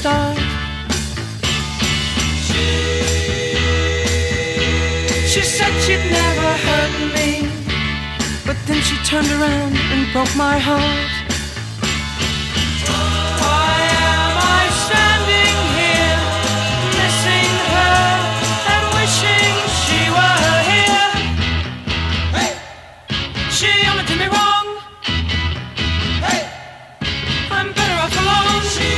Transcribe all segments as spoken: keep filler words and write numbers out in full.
start. She said she'd never hurt me, but then she turned around and broke my heart. Why am I standing here, missing her and wishing she were here? Hey! She only did me wrong. Hey! I'm better off alone. She,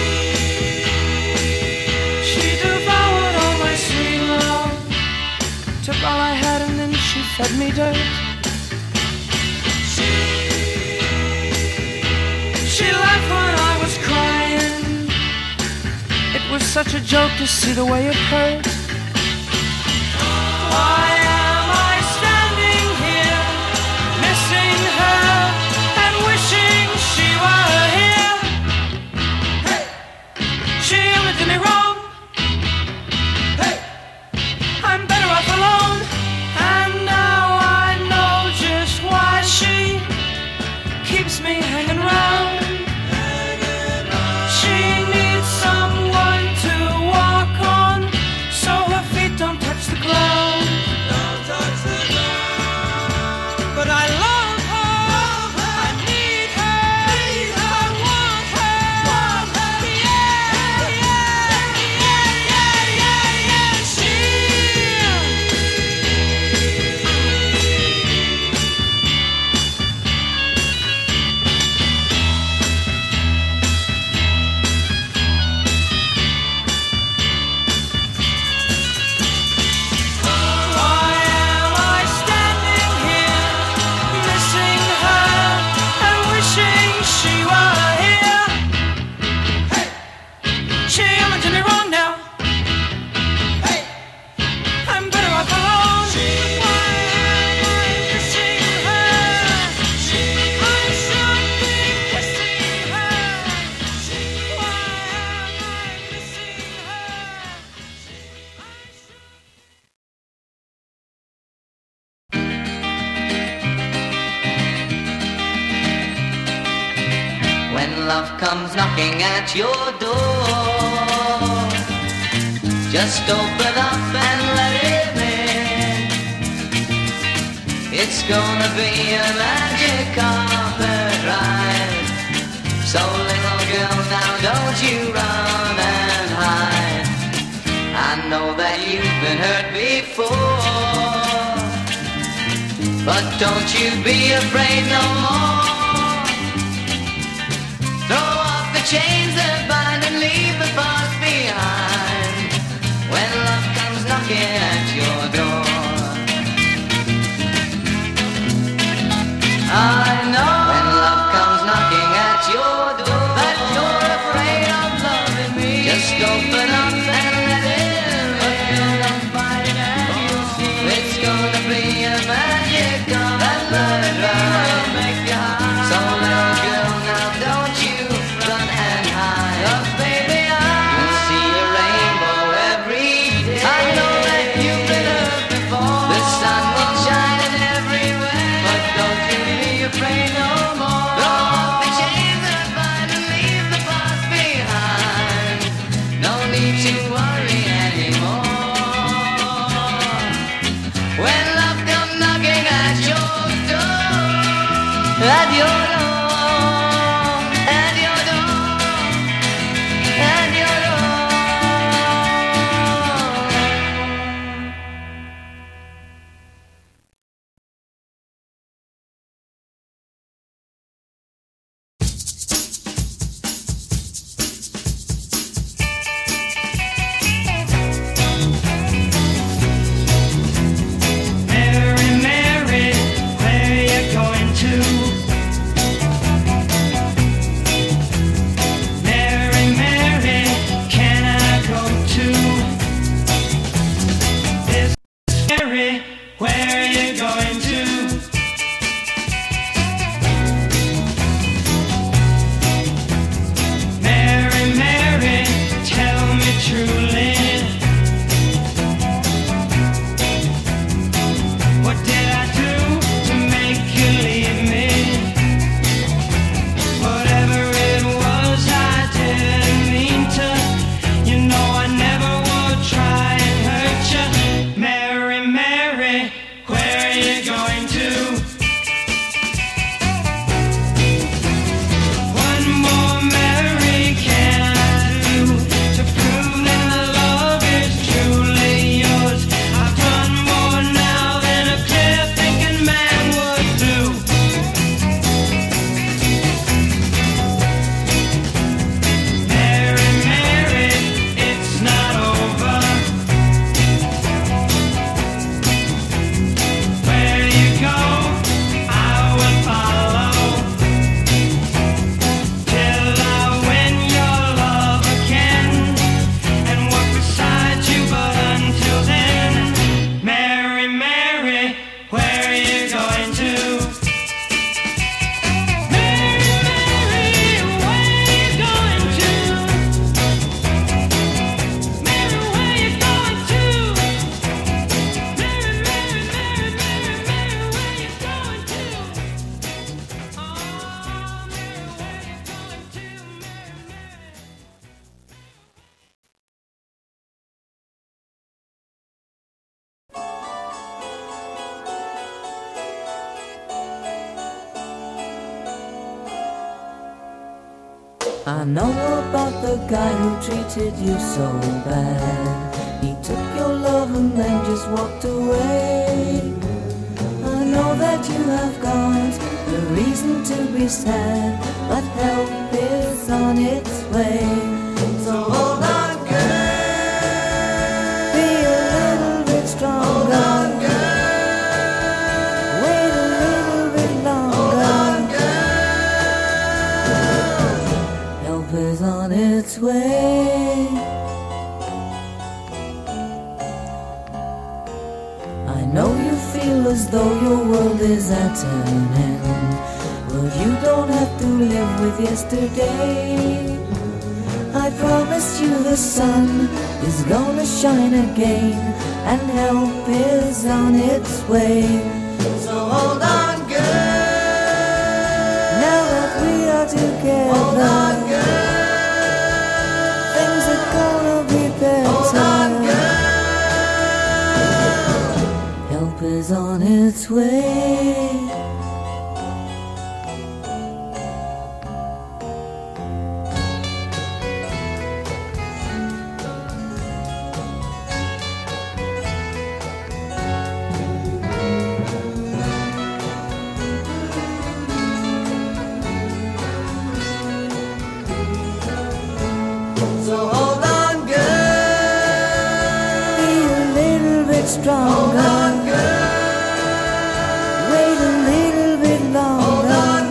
she devoured all my sweet love, took all I had and then she fed me dirt. She, she laughed when I was crying. It was such a joke to see the way it hurt. Why am I standing here, missing her and wishing she were here? Hey! She only did me wrong. Hey! I'm better off alone. And now I know just why she keeps me hanging round. She needs someone to walk on, so her feet don't touch the ground. Don't touch the ground. But I love her, I need her, I want her, yeah, yeah, yeah, yeah, yeah, yeah. She, why am I standing here, missing her and wishing she were here? Hey! She only did me wrong now. Hey! I'm better off alone. Why am I missing her? I should be kissing her. Why am I missing her? When love comes knocking at your door, just open up and let him in. It's gonna be a magic carpet ride. So little girl, now don't you run and hide. I know that you've been hurt before, but don't you be afraid no more. Throw off the chains that bind and leave the past behind. When love comes knocking at your door, I know when love comes knocking at your door that you're afraid of loving me. Just open up and let him in. And you'll see it's gonna be a magic carpet ride. Make you high. So little girl, now don't you run and hide. I know about the guy who treated you so bad. He took your love and then just walked away. I know that you have got a reason to be sad, but help is on its way. So hold on, girl. Be a little bit stronger. Hold on, girl. Wait a little bit longer. Hold on, girl. Help is on its way. I know you feel as though your world is at an end, but you don't have to live with yesterday. I promise you the sun is gonna shine again, and help is on its way. So hold on, girl. Now that we are together, hold on, girl. Things are gonna be better. Hold on, girl. Help is on its way. So hold on, girl. Be a little bit stronger. Hold on, girl. Wait a little bit longer. Hold on,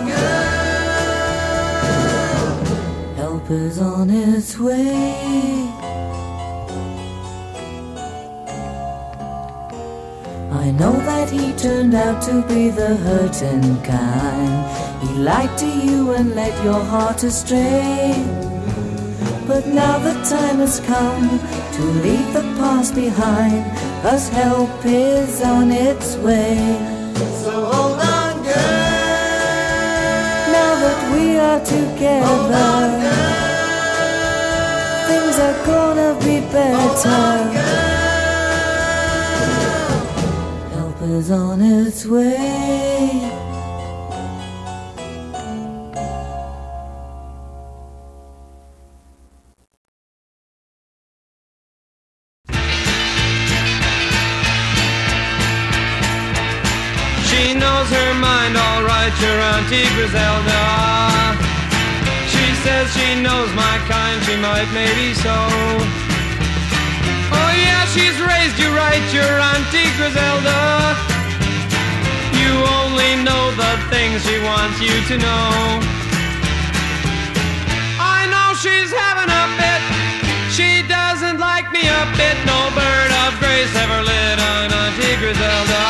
girl. Help is on its way. I know that he turned out to be the hurting kind. He lied to you and led your heart astray. But now the time has come to leave the past behind, 'cause help is on its way. So hold on, girl. Now that we are together, hold on, girl. Things are gonna be better. Hold on, girl. Help is on its way. She knows her mind all right, your Auntie Griselda. She says she knows my kind, she might maybe so. Oh yeah, she's raised you right, your Auntie Griselda. You only know the things she wants you to know. I know she's having a fit, she doesn't like me a bit. No bird of grace ever lit on Auntie Griselda.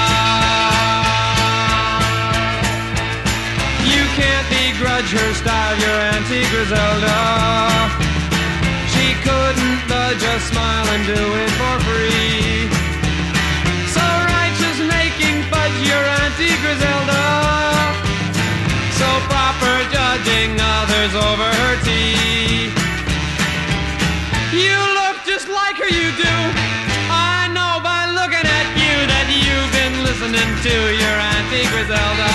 Begrudge her style, your Auntie Griselda. She couldn't budge a smile and do it for free. So righteous making fudge, your Auntie Griselda. So proper judging others over her tea. You look just like her, you do. I know by looking at you that you've been listening to your Auntie Griselda.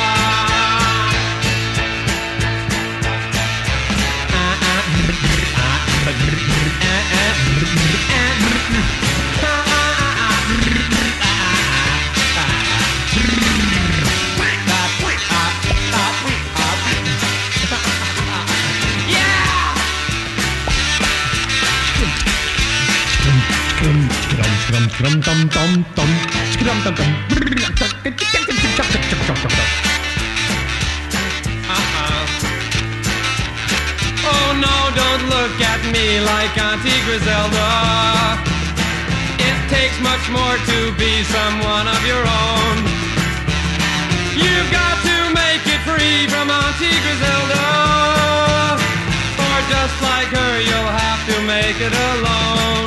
Oh no, don't look at me like Auntie Griselda. It takes much more to be someone of your own. You've got to make it free from Auntie Griselda, or just like her you'll have to make it alone.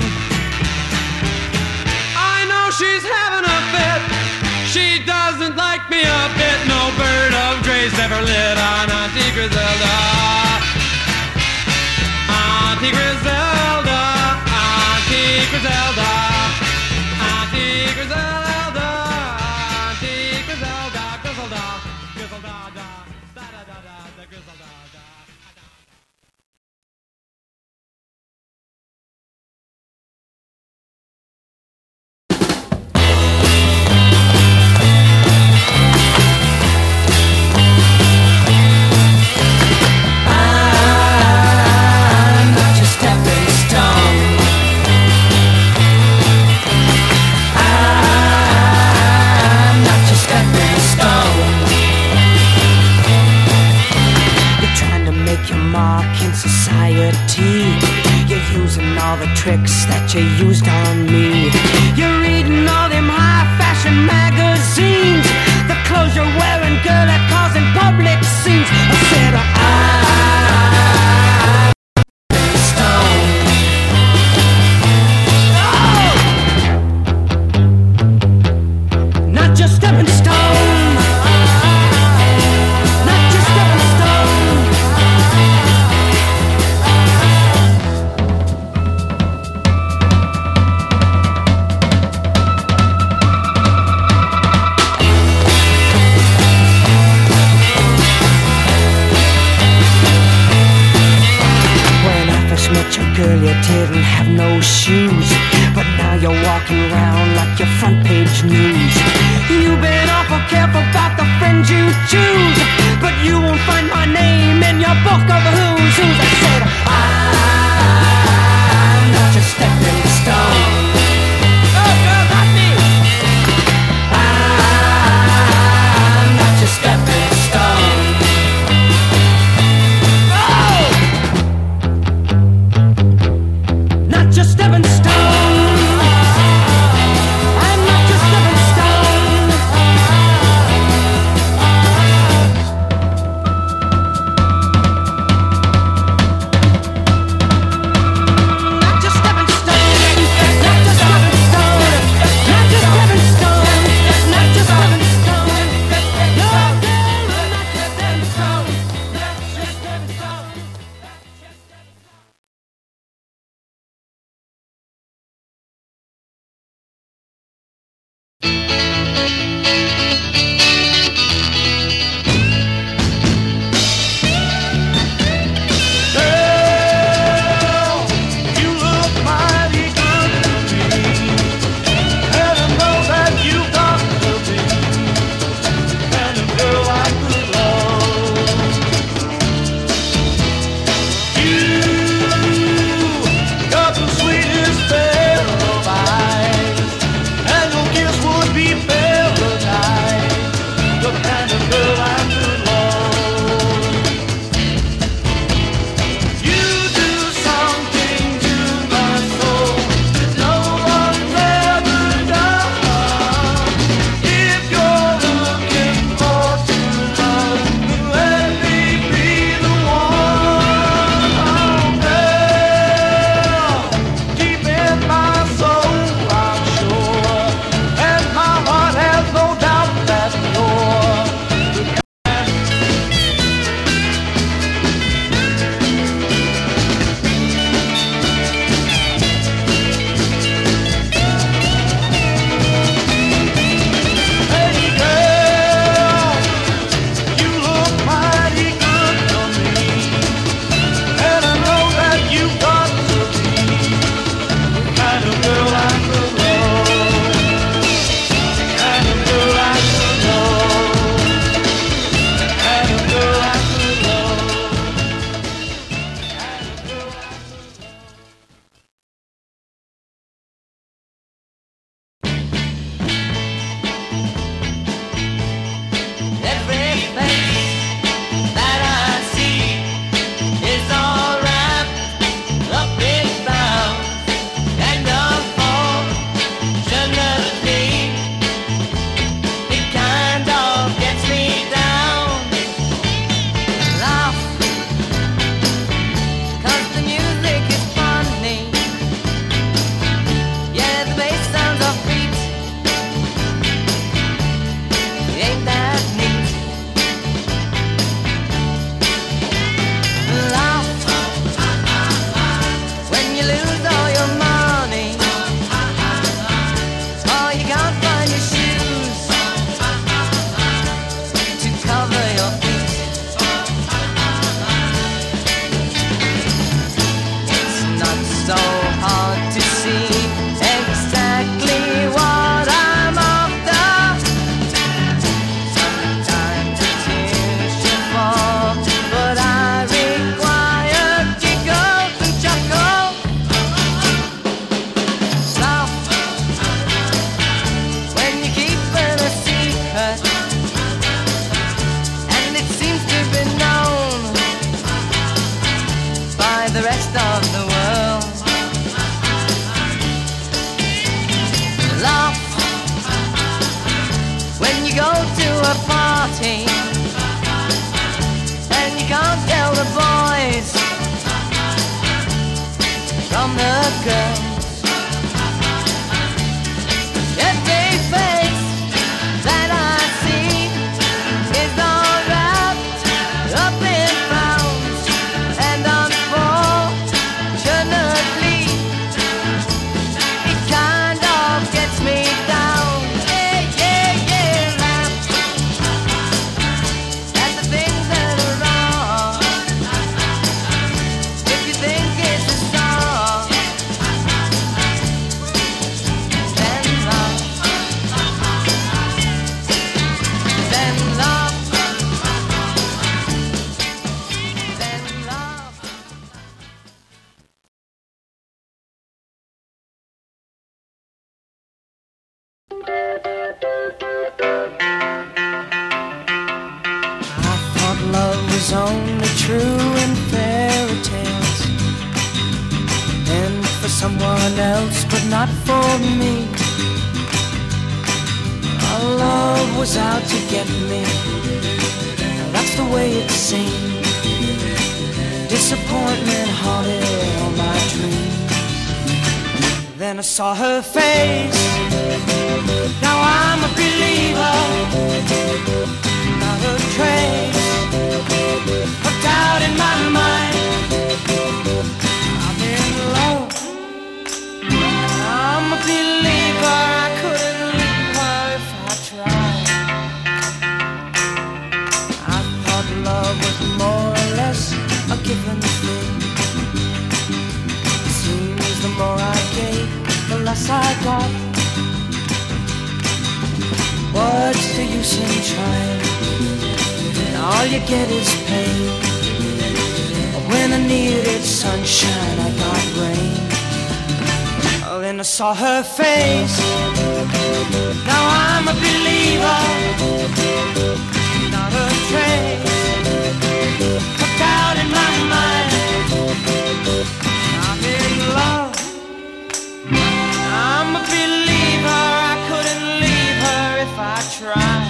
I know she's having a fit, she doesn't like me a bit. No bird of grace ever lit on Auntie Griselda. Auntie Griselda, Auntie Griselda, Auntie Griselda, Auntie Griselda, Griselda, Griselda, da da da da da, Griselda. mark in society. You're using all the tricks that you used on me. You're reading all them high fashion magazines. The clothes you're wearing, girl, are causing public scenes. I said I'm stoned. Oh! Not just stepping stone. Not just stepping stone. Met your girl, you didn't have no shoes, but now you're walking around like your front page news. You've been awful careful about the friends you choose, but you won't find my name in your book of who's who's. I said I'm not your stepping stone. Oh, girl, not me. I'm not your stepping stone. Just stepping stone. I'm not just stepping stone. rest of the world. Laugh when you go to a party and you can't tell the boys from the girls. Every face that I see is all wrapped up in frowns, and unfortunately it kind of gets me down. Yeah, yeah, yeah. Laugh at the things that are wrong. If you think it's a song, then laugh, then laugh, then laugh. I thought love was only true in fairy tales, and for someone else, but not for me. Our love was out to get me, that's the way it seemed. Disappointment haunted all my dreams. Then I saw her face, now I'm a believer. Not a trace of doubt in my mind. I'm in love, I'm a believer. I couldn't leave her if I tried. I thought love was more or less a given thing. Seems the more I gave, the less I got. What's the use in trying? All you get is pain. When I needed sunshine, I got rain. Oh, then I saw her face, now I'm a believer. Not a trace of doubt in my mind. I'm in love, I'm a believer. I couldn't leave her if I tried.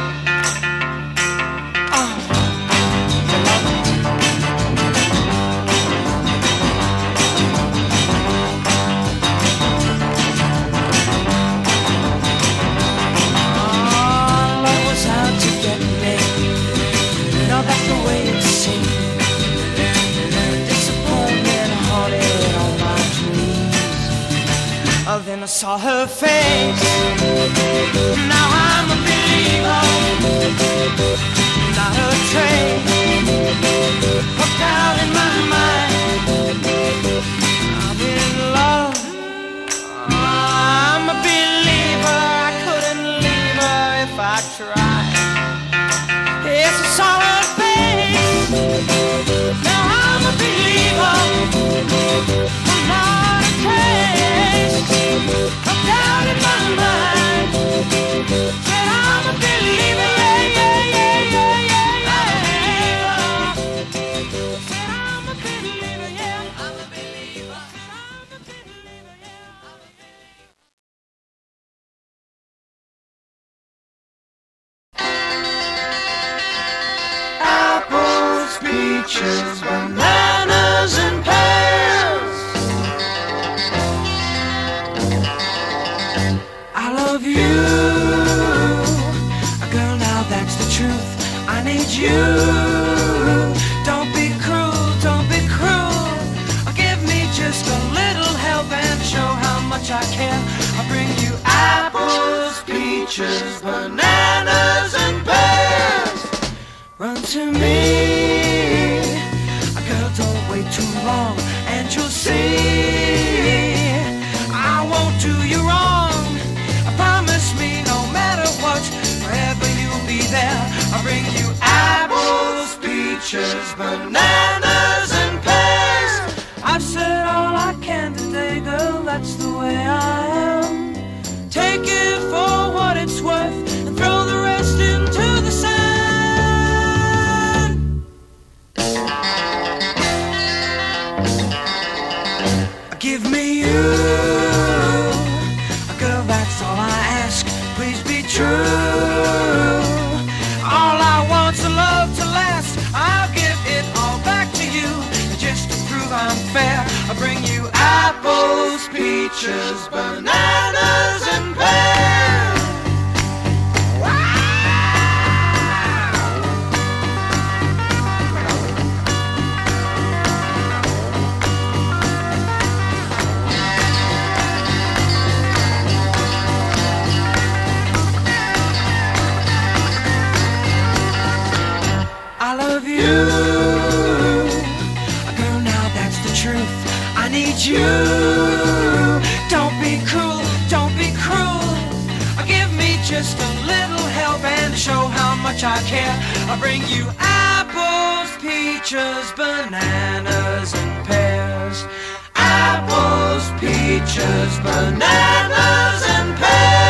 That's the way it seemed. Disappointment haunted all my dreams. Oh, then I saw her face, now I'm a believer. Not a trace of doubt in my mind. I'm in love, I'm a believer. I couldn't leave her if I tried. It's a solid face, now I'm a believer. I'm not a trace of doubt in my mind. Said I'm a believer, yeah, yeah, yeah, yeah, yeah, yeah. Said I'm a believer, yeah, I'm a believer. Said I'm a believer, yeah, I'm a apples, peaches, bananas, and pears. I love you, girl, now that's the truth. I need you. Don't be cruel, don't be cruel. Give me just a little help and show how much I care. I'll bring you apples, peaches, bananas, and pears. Run to me, girl, don't wait too long, and you'll see I won't do you wrong. Promise me no matter what, forever you'll be there. I'll bring you apples, peaches, bananas, and pears. I've said all I can today, girl, that's the way I am. Take it for what it's worth and throw the rest into the sand. me you, girl, that's all I ask. Please be true. All I want's a love to last. I'll give it all back to you. Just to prove I'm fair, I'll bring you apples, peaches, bananas, and pears. I love you, girl, now that's the truth. I need you. Don't be cruel, don't be cruel. Give me just a little help and show how much I care. I'll bring you apples, peaches, bananas, and pears. Apples, peaches, bananas, and pears.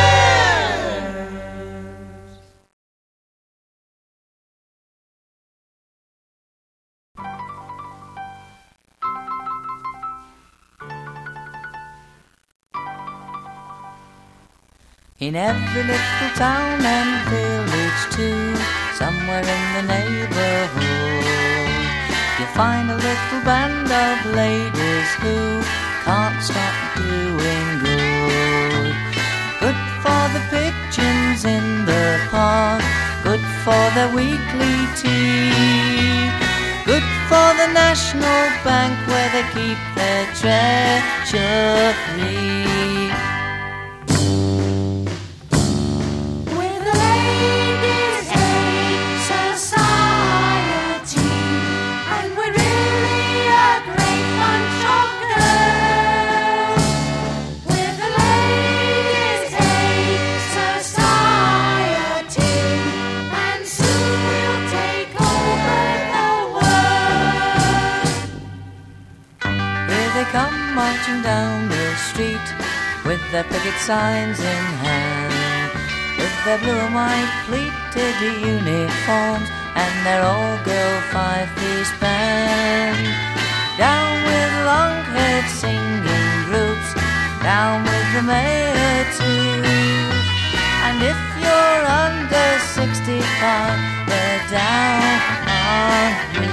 In every little town and village too, somewhere in the neighborhood, you'll find a little band of ladies who can't stop doing good. Good for the pigeons in the park, good for their weekly tea, good for the National Bank where they keep their treasury. Marching down the street with their picket signs in hand, with their blue and white pleated uniforms and their all-girl five-piece band. Down with long-haired singing groups, down with the mayor too. And if you're under sixty-five, they're down on you.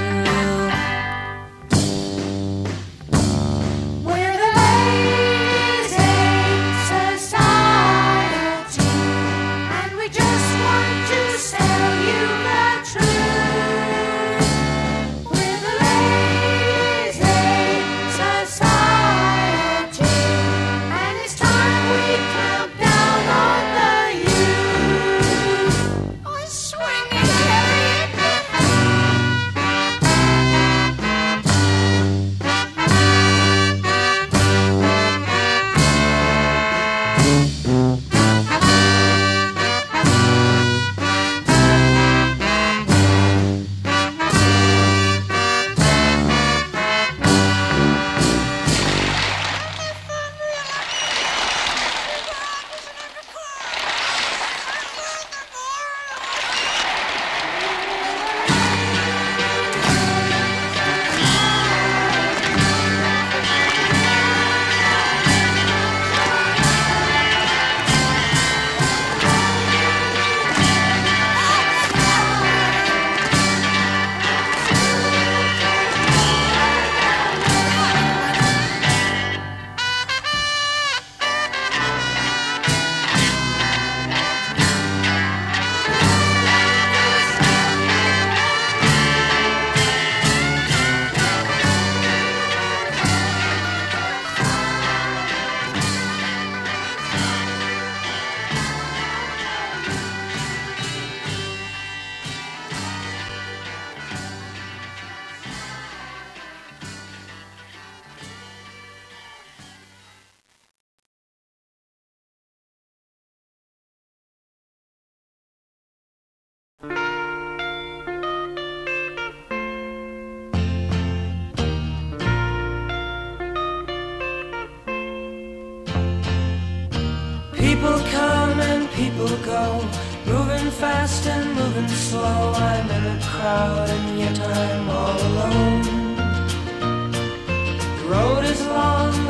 People come and people go, moving fast and moving slow. I'm in a crowd and yet I'm all alone. The road is long, the road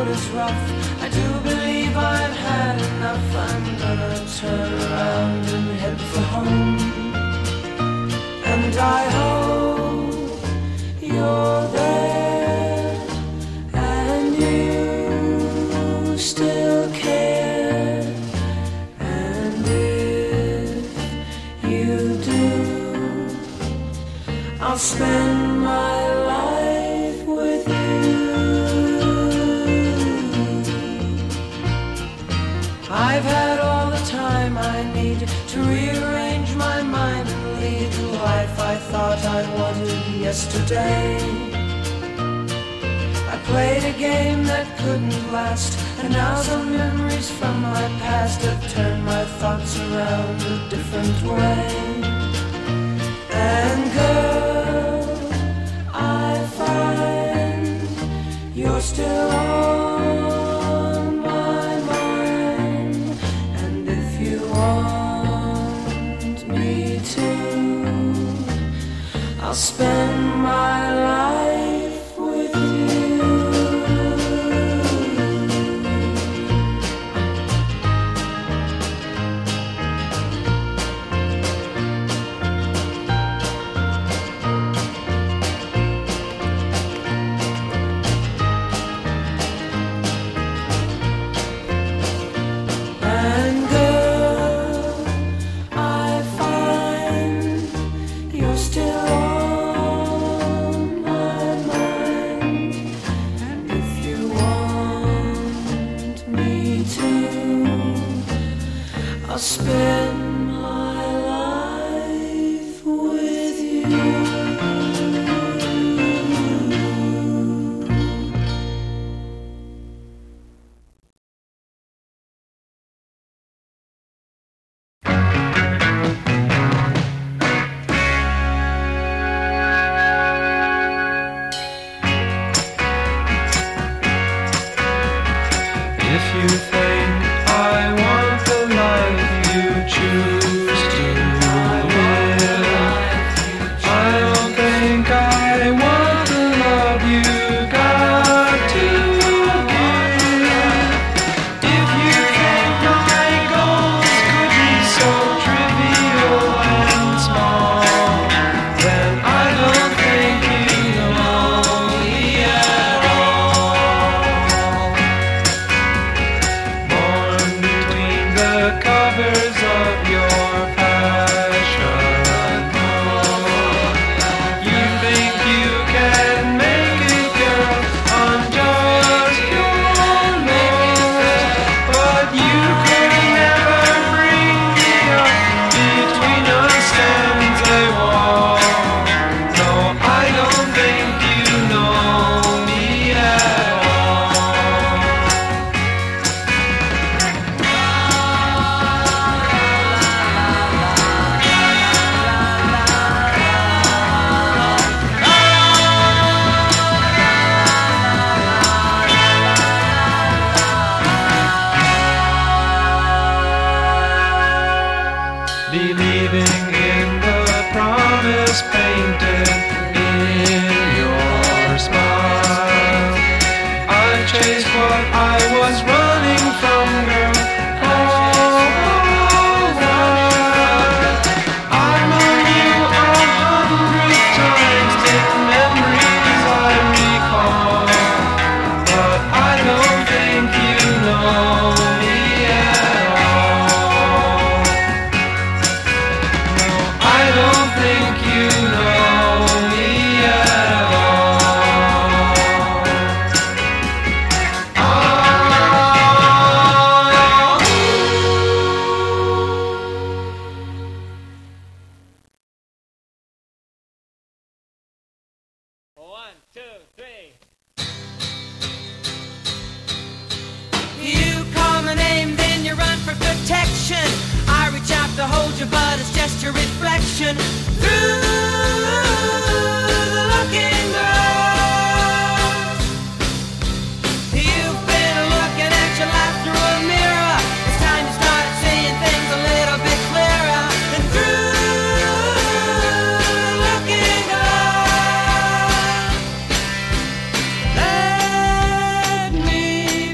is rough. I do believe I've had enough. I'm gonna turn around and head for home. And I hope you're there and you still care. And if you do, I'll spend my life with you. I've had all the time I need to rearrange my mind and lead the life I thought I wanted yesterday. I played a game that couldn't last, and now some memories from my past have turned my thoughts around a different way. And girl, I find you're still on my mind. And if you want me to, I'll spend my life with you. And girl, I find you're still on my mind. And if you want me to, I'll spend my life with you. If you think I want the life you choose to live, I don't think I want the love you got to give. If you think my goals could be so trivial and small, then I don't think you know me at all. Born between the covers of your fashion home, you think you can make it, girl, on just your own, but you could never bring me up between us stands a wall. No, I don't think you know me at all. Believing in the promise painted in your smile, I chased what I was running from, girl, all the while. I've known you a hundred times in memories I recall, but I don't think you know me at all. No, I don't think you know me at all. One, two, three. You call my name, then you run for protection. I reach out to hold you, but it's just your reflection through the looking glass. You've been looking at your life through a mirror. It's time to start seeing things a little bit clearer. And through the looking glass, let me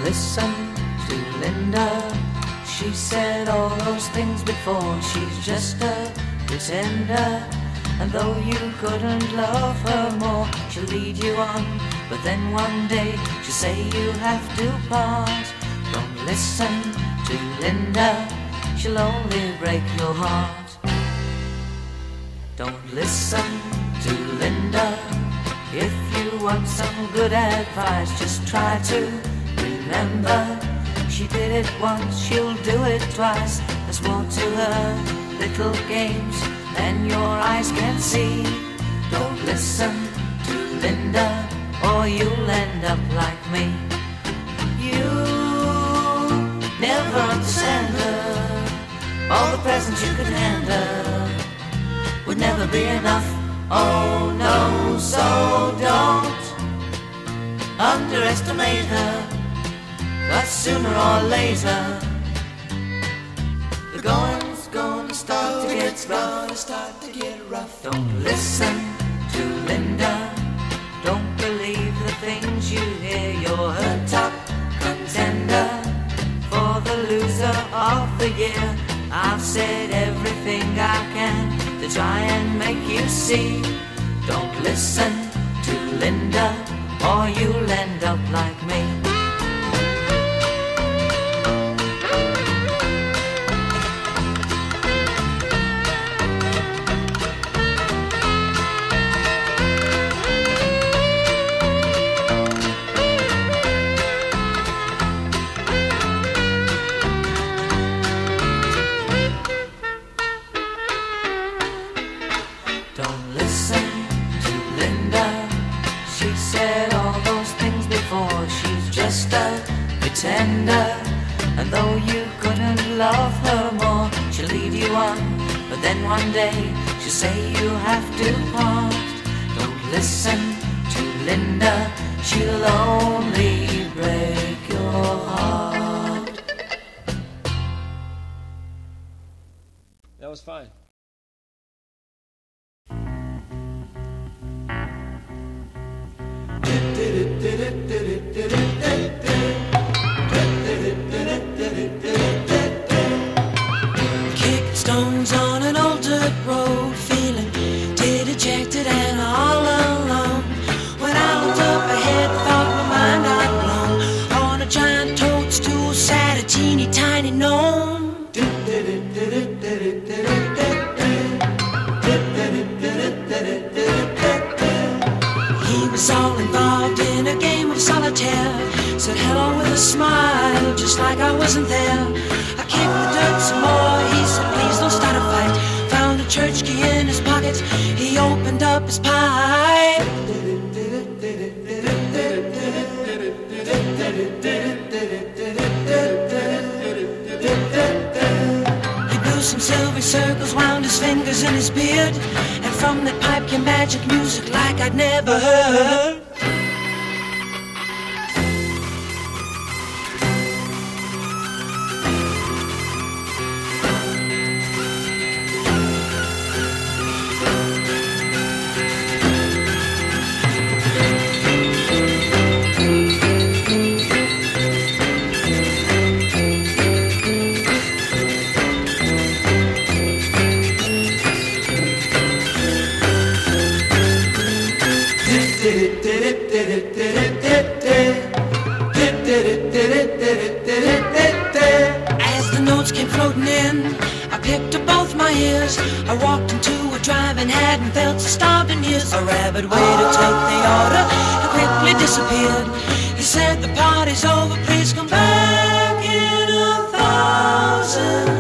listen to Linda. She said all those things before. She's just a pretender. And though you couldn't love her more, she'll lead you on. But then one day she'll say you have to part. Don't listen to Linda, she'll only break your heart. Don't listen to Linda. If you want some good advice, just try to remember. She did it once, she'll do it twice. There's more to her little games than your eyes can see. Don't listen to Linda, or you'll end up like me. You never understand her. All the presents you could hand her would never be enough. Oh no, so don't underestimate her, 'cause sooner or later the going's gonna start to get rough. Start to get rough. Don't listen to Linda. Don't believe the things you hear. You're her top contender for the loser of the year. I've said everything I can to try and make you see. Don't listen to Linda, or you'll end up like me. Tender, and though you couldn't love her more, she'll lead you on. But then one day she'll say you have to part. Don't listen to Linda, she'll only break your heart. That was fine. Kicking stones on an old dirt road, feeling dejected and all alone. When I looked up ahead, thought my mind I'd blown. On a giant toadstool sat a teeny tiny gnome. He was all involved in a game of solitaire. Said hello with a smile, just like I wasn't there. I kicked the dirt some more, he said please don't start a fight. Found a church key in his pocket, he opened up his pipe. He blew some silver circles, wound his fingers in his beard, and from that pipe came magic music like I'd never heard. As the notes came floating in, I picked up both my ears. I walked into a drive-in, hadn't felt so starved in years. A rapid way to take the order and quickly disappeared. He said the party's over, please come back in a thousand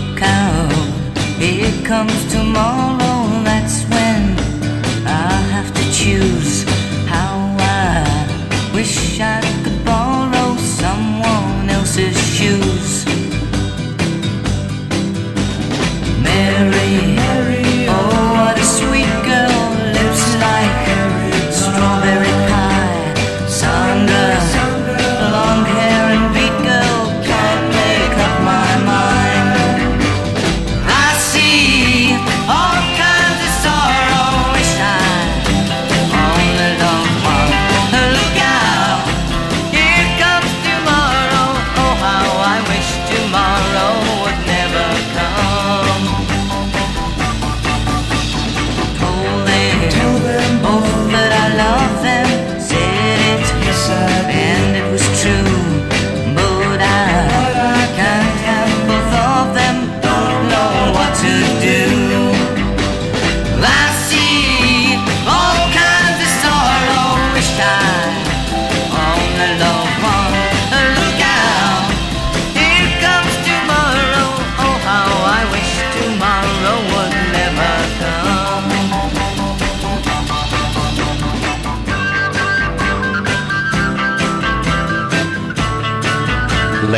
Comes tomorrow, that's when I have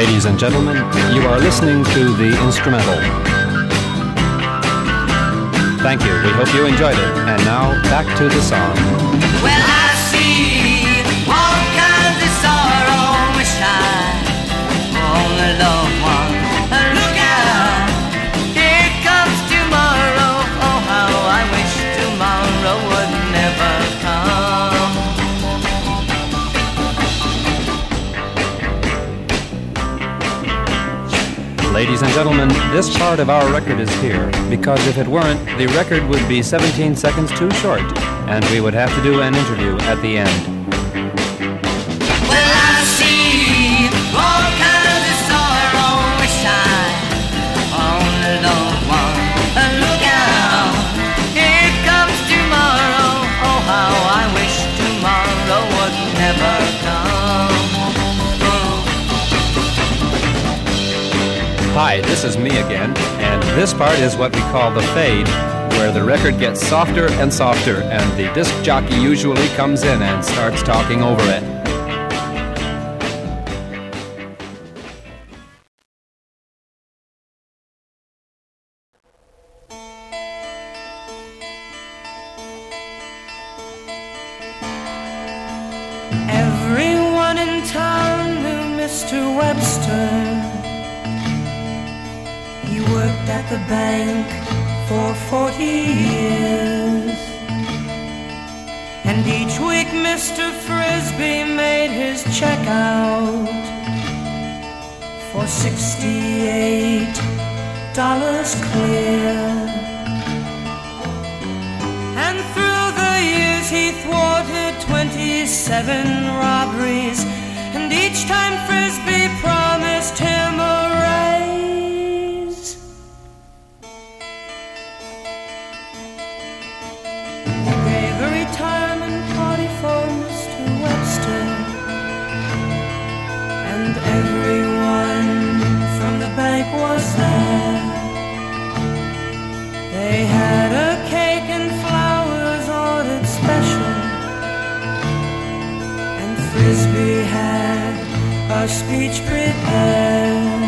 Ladies and gentlemen, you are listening to the instrumental. Thank you. We hope you enjoyed it. And now, back to the song. Well, I see all kinds of sorrow, wish I only loved one. Look out, here comes tomorrow. Oh, how I wish tomorrow would never come. Ladies and gentlemen, this part of our record is here because if it weren't, the record would be seventeen seconds too short, and we would have to do an interview at the end. Well, I see all kinds of sorrow, wish I only loved one. Look out, here comes tomorrow. Oh, how I wish tomorrow would never come. Hi, this is me again, and this part is what we call the fade, where the record gets softer and softer, and the disc jockey usually comes in and starts talking over it. Everyone in town knew Mister Webster. He worked at the bank for forty years, and each week Mister Frisbee made his check out for sixty-eight dollars clear. And through the years he thwarted twenty-seven robberies, and each time Frisbee promised him a raise. Retirement party for Mister Webster, and everyone from the bank was there. They had a cake and flowers ordered special, and Frisbee had a speech prepared,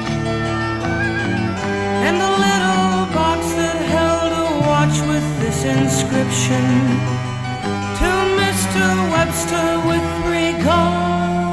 and a little box that held a watch with this inscription: to Mister Webster with regards.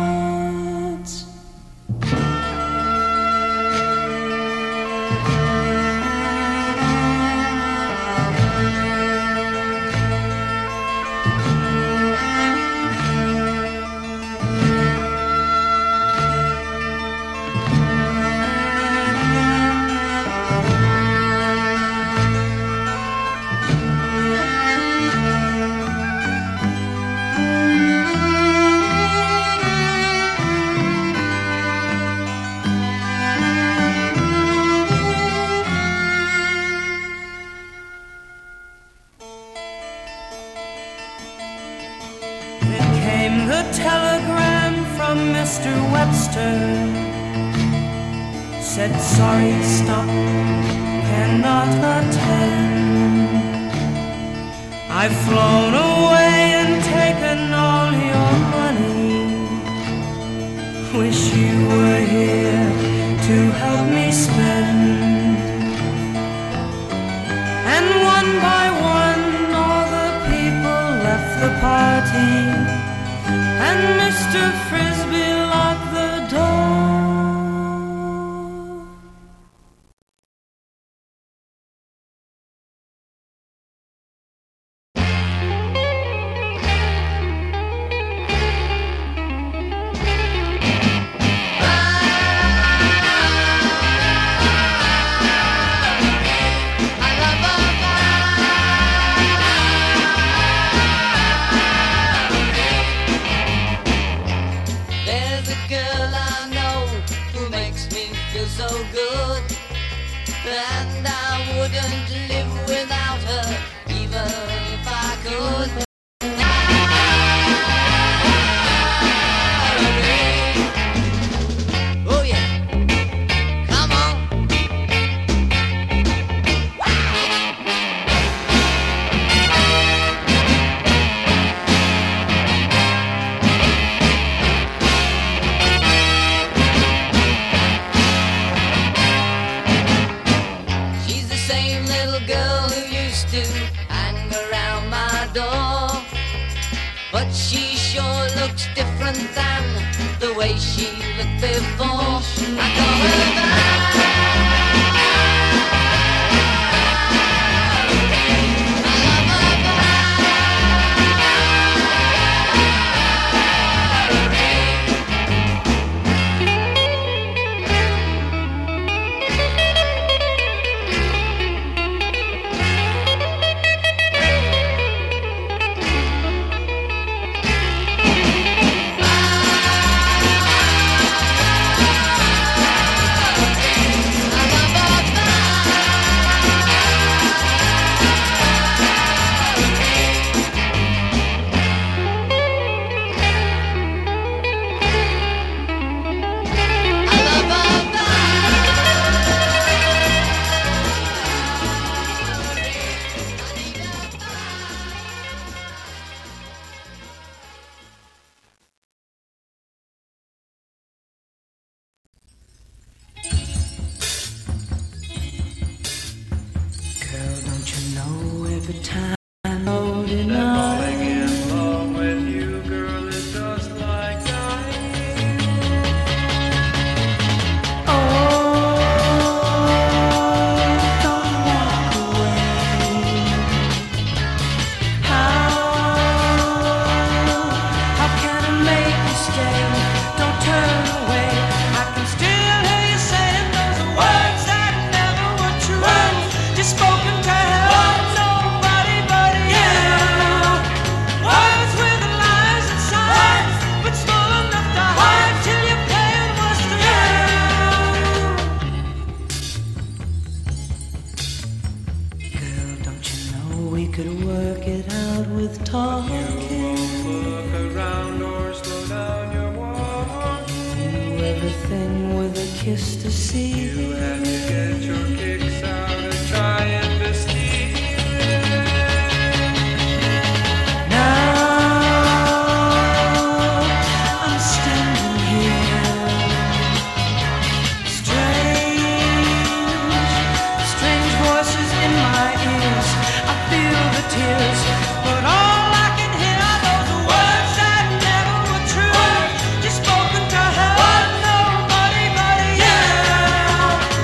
The telegram from Mister Webster said, sorry, stop, cannot attend. I've flown away and taken all your money. Wish you were here to help me spend. And one by one all the people left the party, and Mister Frisbee locked the door. And I wouldn't live without her, even if I could. Oh yeah, come on. to hang around my door. But she sure looks different than the way she looked before. I call her Valerie. Just spoken to her, nobody but you.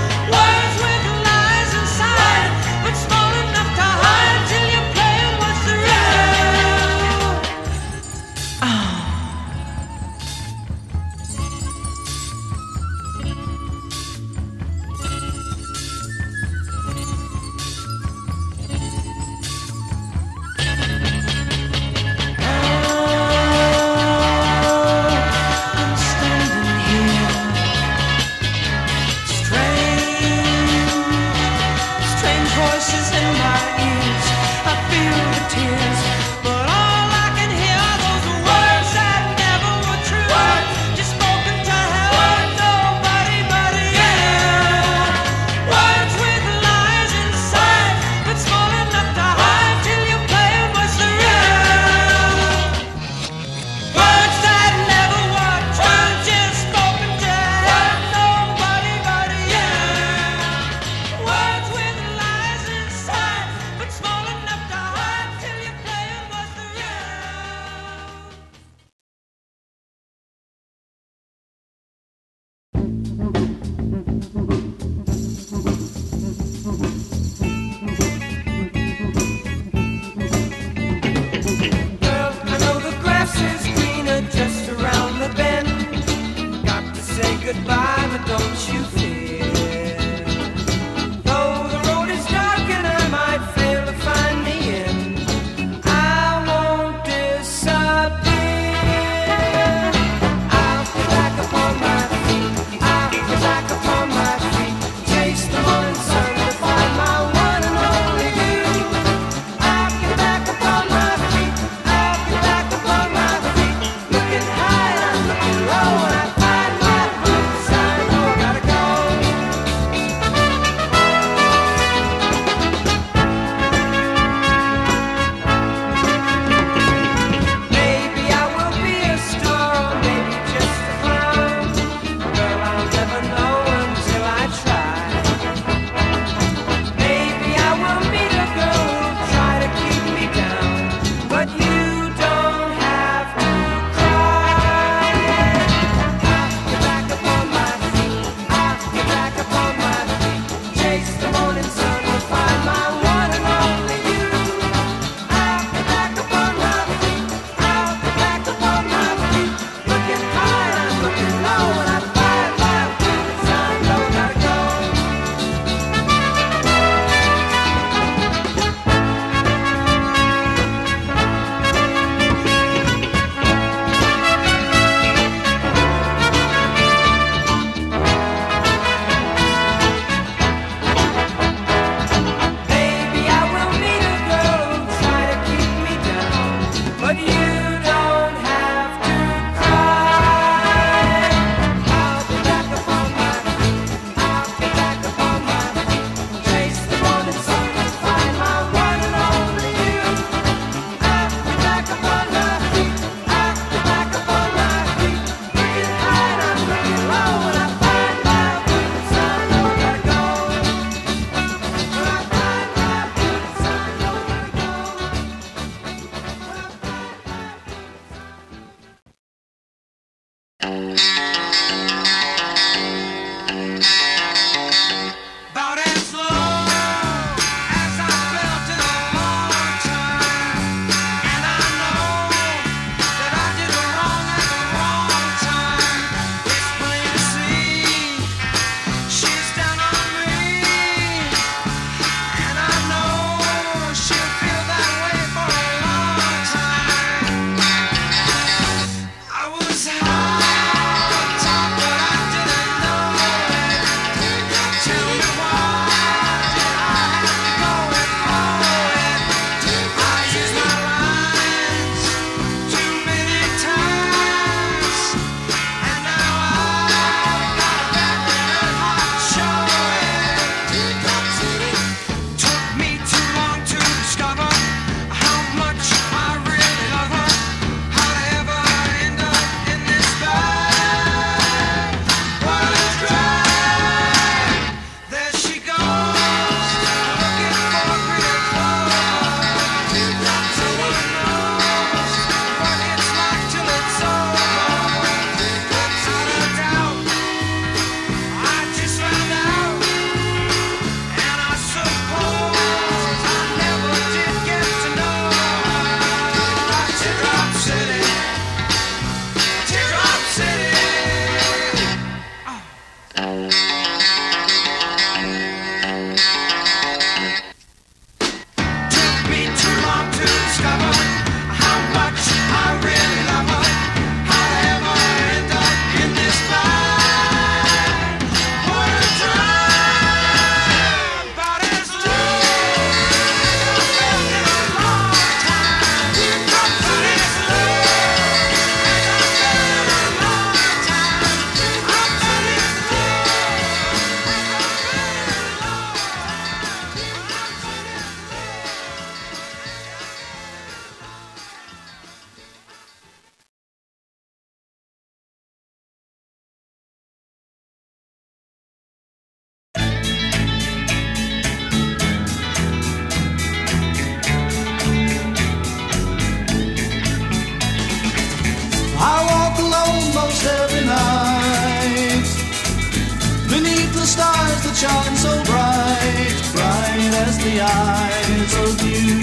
shone so bright, bright as the eyes of you.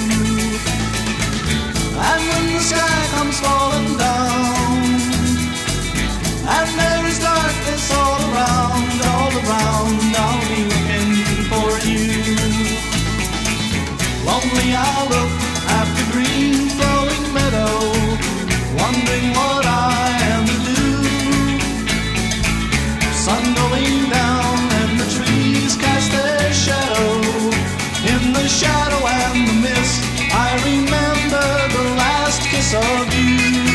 And when the sky comes falling down, and there is darkness all around, all around, I'll be looking for you. Lonely I'll look at the green flowing meadow, wondering what I am to do. Sun going down and the trees cast their shadow. In the shadow and the mist, I remember the last kiss of you.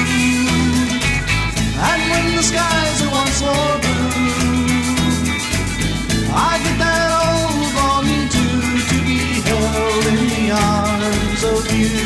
And when the skies are once more blue, I get that old longing too, to be held in the arms of you.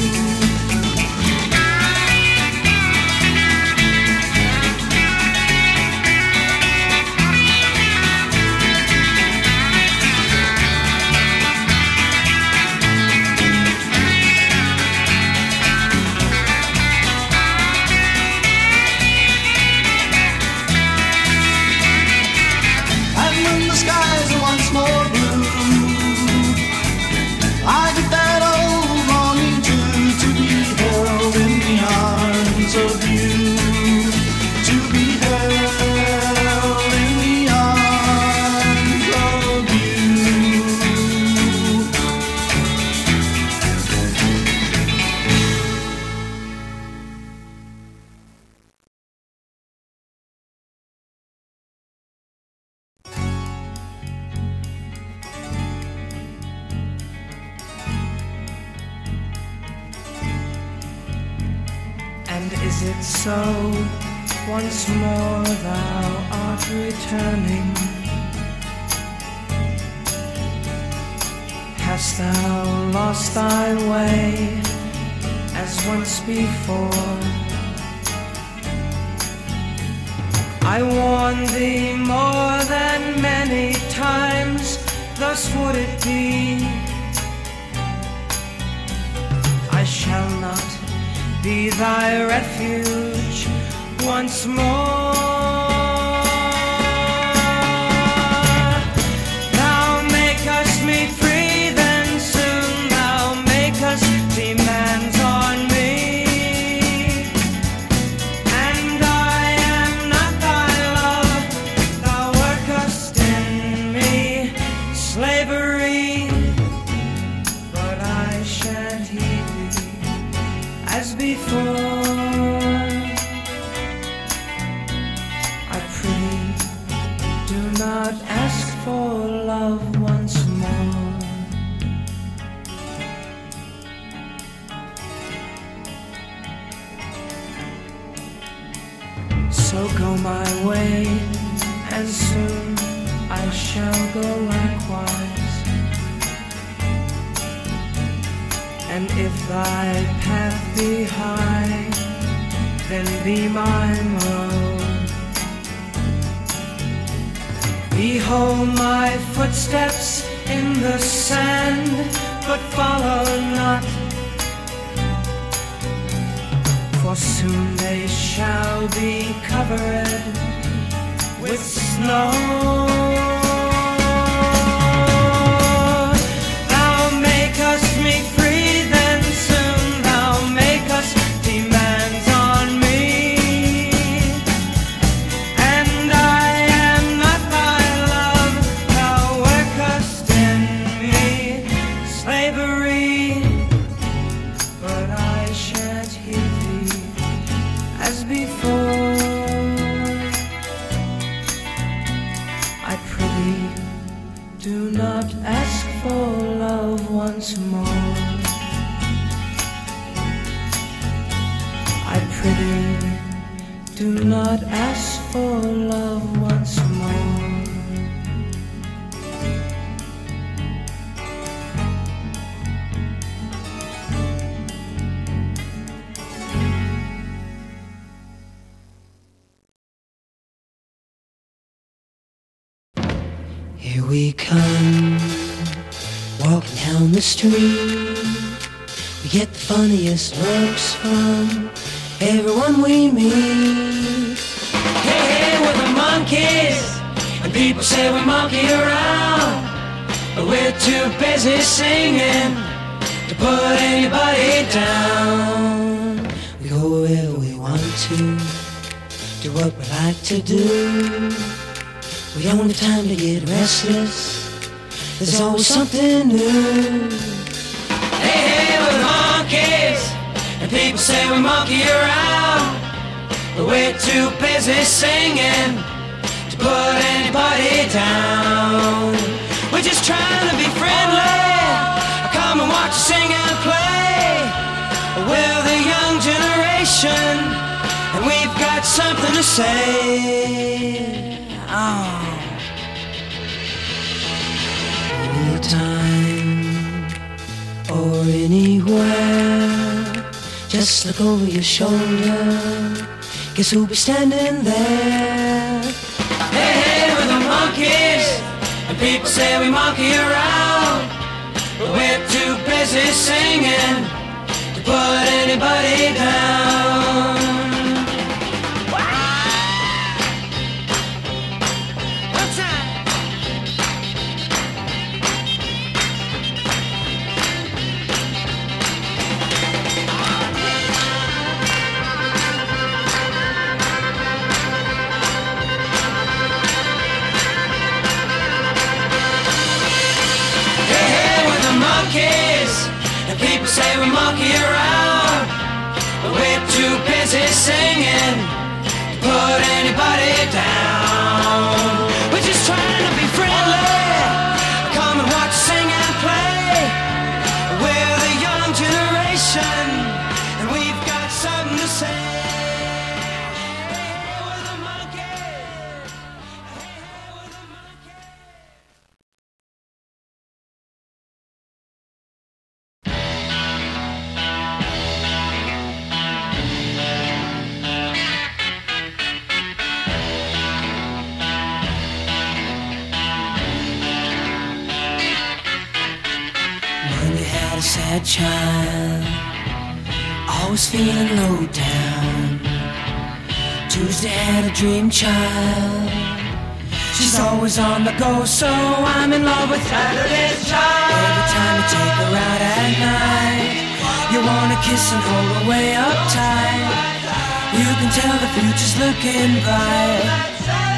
And is it so, once more thou art returning? Hast thou lost thy way, as once before? I warned thee more than many times, thus would it be. I shall not be thy refuge once more. Thou makest me free, then soon thou makest demands on me. And I am not thy love, thou workest in me slavery. But I shan't heed thee as before. I pray, do not ask for love once more. So go my way, and soon I shall go likewise. And if thy path be high, then be mine road. Behold my footsteps in the sand, but follow not, for soon they shall be covered with snow. Thou makest me free, then soon thou makest demands on me. And I am not thy love, thou workest in me slavery. But I shan't hear thee as before. I pray, do not ask for love once more. I pray, do not ask for love once more. Here we come, walking down the street. We get the funniest looks from everyone we meet. Hey, hey, we're the monkeys, and people say we monkey around. too busy singing to put anybody down. We go wherever we want to, do what we like to do. We don't have time to get restless, there's always something new. Hey, hey, we're the monkeys, and people say we monkey around, but we're too busy singing to put anybody down. We're just trying to be friendly, come and watch us sing and play. We're the young generation, and we've got something to say. Oh. Anytime or anywhere, just look over your shoulder, guess who'll be standing there? Hey, hey, we're the monkeys, and people say we monkey around, but we're too busy singing to put anybody down. One time. Monkeys, and people say we monkey around, but we're too busy singing to put anybody down. We're just trying to be friendly, come and watch us sing and play. We're the young generation, and we've got something to say. Hey, we're the monkeys. Hey, we're the monkeys. A sad child, always feeling low down. Tuesday had a dream child, she's always on the go, so I'm in love with Saturday's child. Every time you take her out at night, you wanna kiss and hold her way up tight. You can tell the future's looking bright.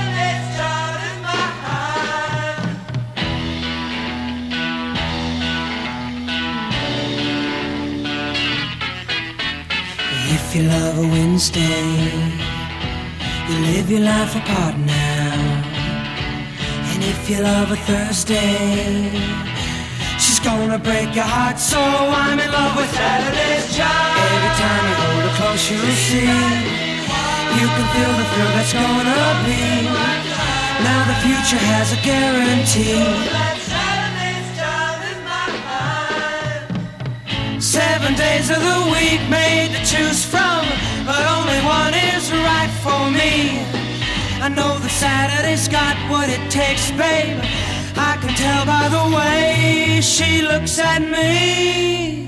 If you love a Wednesday, you live your life apart now. And if you love a Thursday, she's gonna break your heart, so I'm in love with Saturday's child. Every time you hold her close, you'll see, you can feel the thrill that's gonna be. Now the future has a guarantee. Seven days of the week made to choose from, but only one is right for me. I know that Saturday's got what it takes, babe. I can tell by the way she looks at me.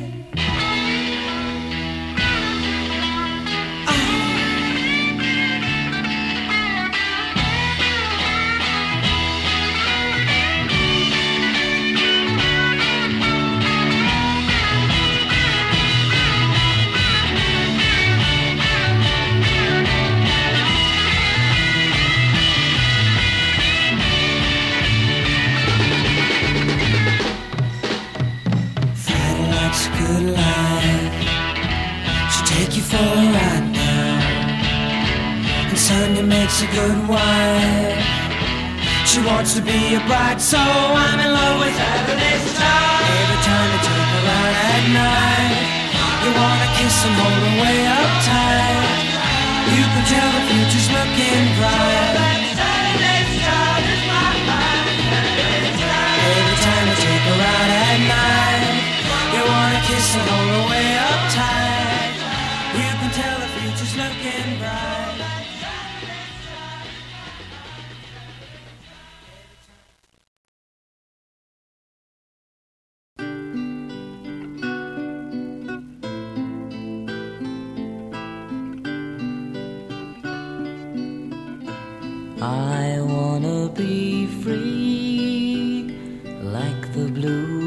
Good life, she'll take you for a ride now. And Sunday makes a good wife, she wants to be a bride, so I'm in love with Saturday's child. Every time you take her out at night, you wanna kiss and hold her way up tight. You can tell the future's looking bright. Saturday's child is my life. Every time you take her out at night, you wanna kiss and hold her way up tight. You can tell the future's looking bright. I wanna be free like the blue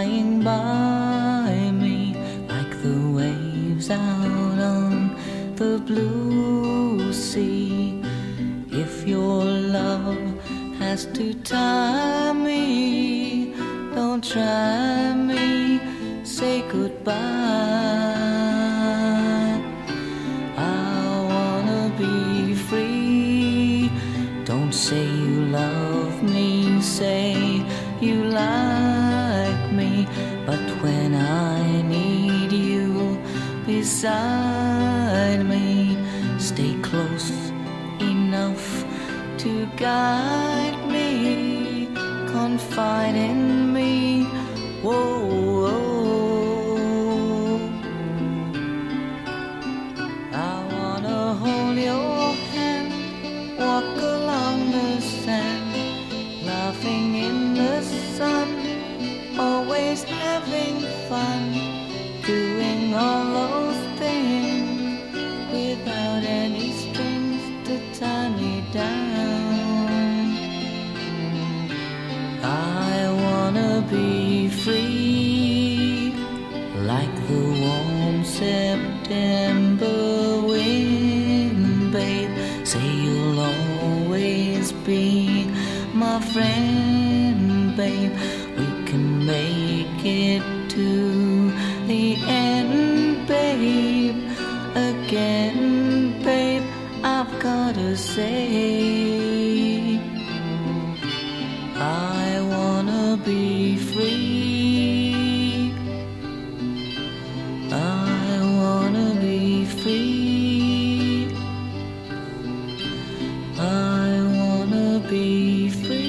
flying by me like the waves out on the blue sea. If your love has to tie me, don't try me, say goodbye. I wanna be free. Don't say you love me, say you like me. But when I need you beside me, stay close enough to guide me, confide in me. Whoa, whoa. I wanna hold your hand, walk along the sand, laughing in the sun, always having fun, doing all those things without any strings to tie me down. I wanna be free, like the warm September wind, babe. Say you'll always be my friend, babe. We can make it to the end, babe. Again, babe, I've gotta say, I wanna be free. I wanna be free. I wanna be free.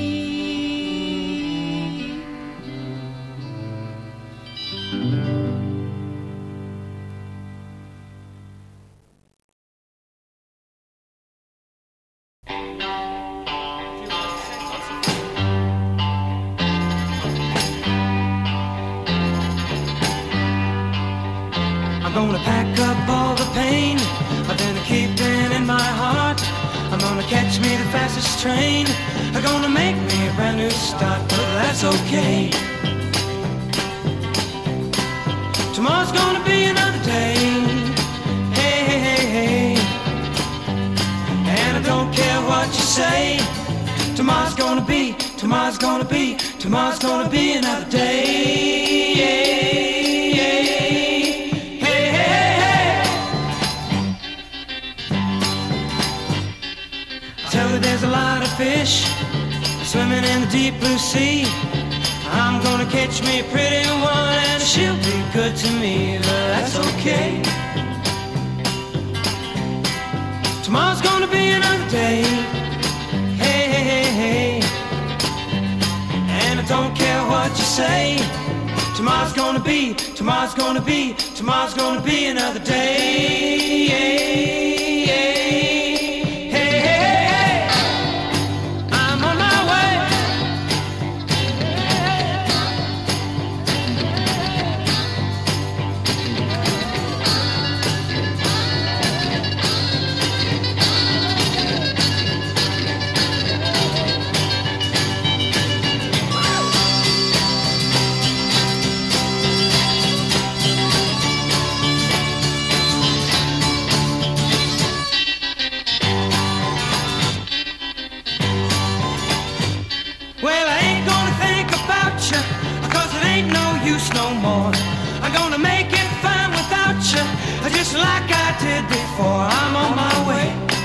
I'm gonna pack up all the pain I've been keeping in my heart. I'm gonna catch me the fastest train. I'm gonna make me a brand new start, but that's okay. Tomorrow's gonna be another day. Hey, hey, hey, hey. And I don't care what you say. Tomorrow's gonna be, tomorrow's gonna be, tomorrow's gonna be another day. Hey, hey, hey. I tell her there's a lot of fish swimming in the deep blue sea. I'm gonna catch me a pretty one and she'll be good to me, but that's okay. Tomorrow's gonna be another day. Hey, hey, hey, hey. And I don't care what you say. Tomorrow's gonna be, tomorrow's gonna be, tomorrow's gonna be another day. Hey, hey, hey, hey. I'm on my way. Well, I ain't gonna think about you, cause it ain't no use no more. I'm gonna make it fine without you, just like I did before. I'm on my way.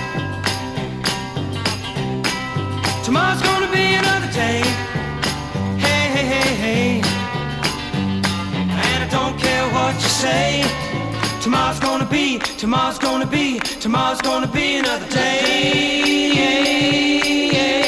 Tomorrow's gonna be another day. Hey, hey, hey, hey. And I don't care what you say. Tomorrow's gonna be, tomorrow's gonna be, tomorrow's gonna be another day. Hey, hey.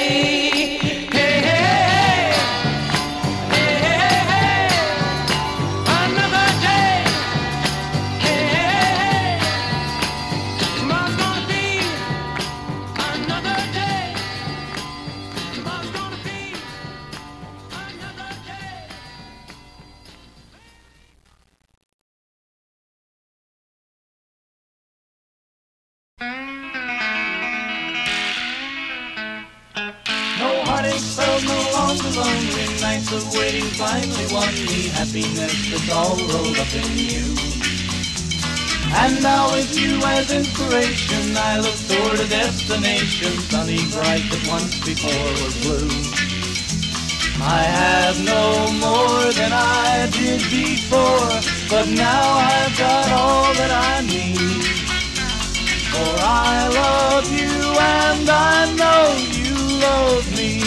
No heartache, sorrows, no long, the lonely nights of waiting finally won me happiness that's all rolled up in you. And now with you as inspiration, I look toward a destination sunny, bright, that once before was blue. I have no more than I did before, but now I've got all that I need. For I love you and I know you love me.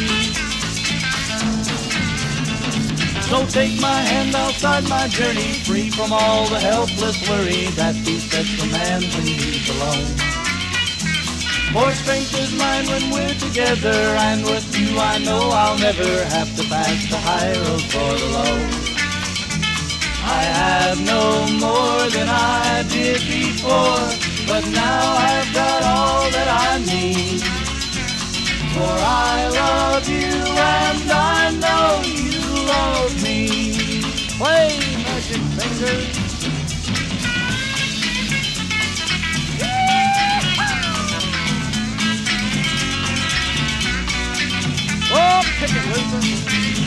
So take my hand, I'll start my journey, free from all the helpless worry that besets a man when he's alone. For strength is mine when we're together, and with you I know I'll never have to pass the high road for the low. I have no more than I did before, but now I've got all that I need. For I love you and I know you love me. Play, magic fingers. Oh, kick it, Luther.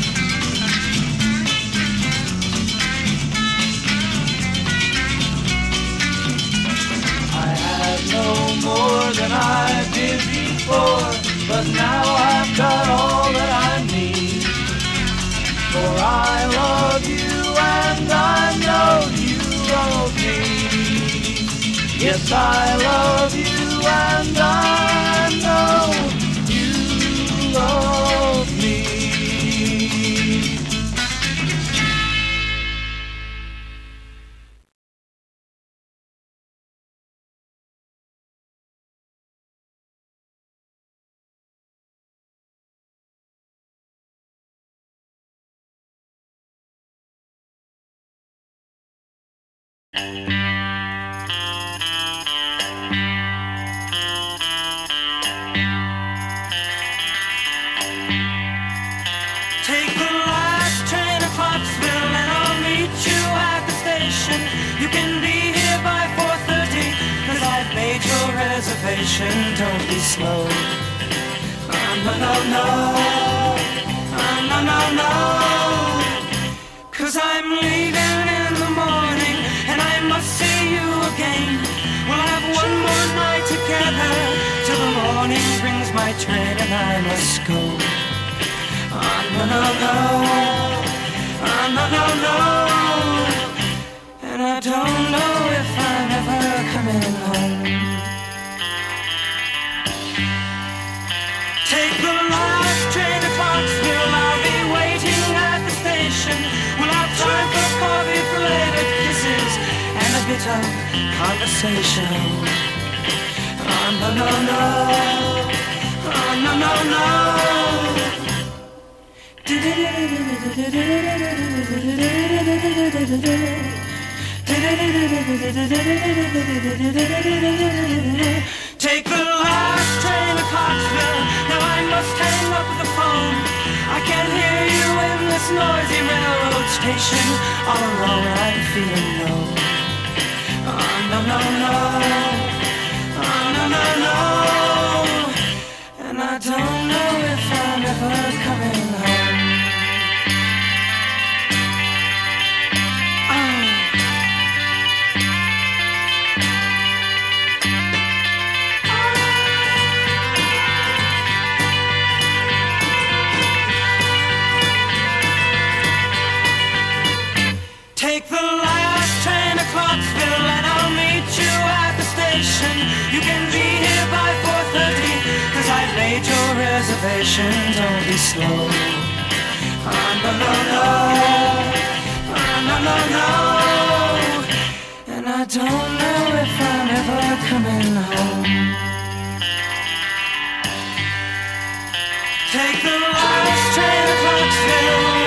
I have no more than I did before, but now I've got all that I need. For I love you and I know you love me. Yes, I love you and I know you love me. Take the last train to Clarksville and I'll meet you at the station. You can be here by four thirty, cause I've made your reservation. Don't be slow. Oh, no, no, no. Oh, no, no, no. Cause I'm leaving in the morning and I must see you again. We'll have one more night together till the morning brings my train and I must go. Oh, no, no, no. Oh, no, no, no. And I don't know if I'm ever coming home. Take the last train to Clarksville. I'll be waiting at the station. We'll have time for coffee, belated kisses, and a bit of conversation. Oh, no, no, no. Oh, no, no, no. Take the last train to Clarksville. Now I must hang up the phone. I can't hear you in this noisy railroad station. All alone I'm feeling low. Oh, no, no, no. Oh, no, no, no. And I don't know if I'm ever coming home. Take the last train to Clarksville and I'll meet you at the station. You can be here by four thirty, cause I've made your reservation. Don't be slow. Oh, no, no, no. Oh, no, no, no. And I don't know if I'm ever coming home. Take the last train to Clarksville.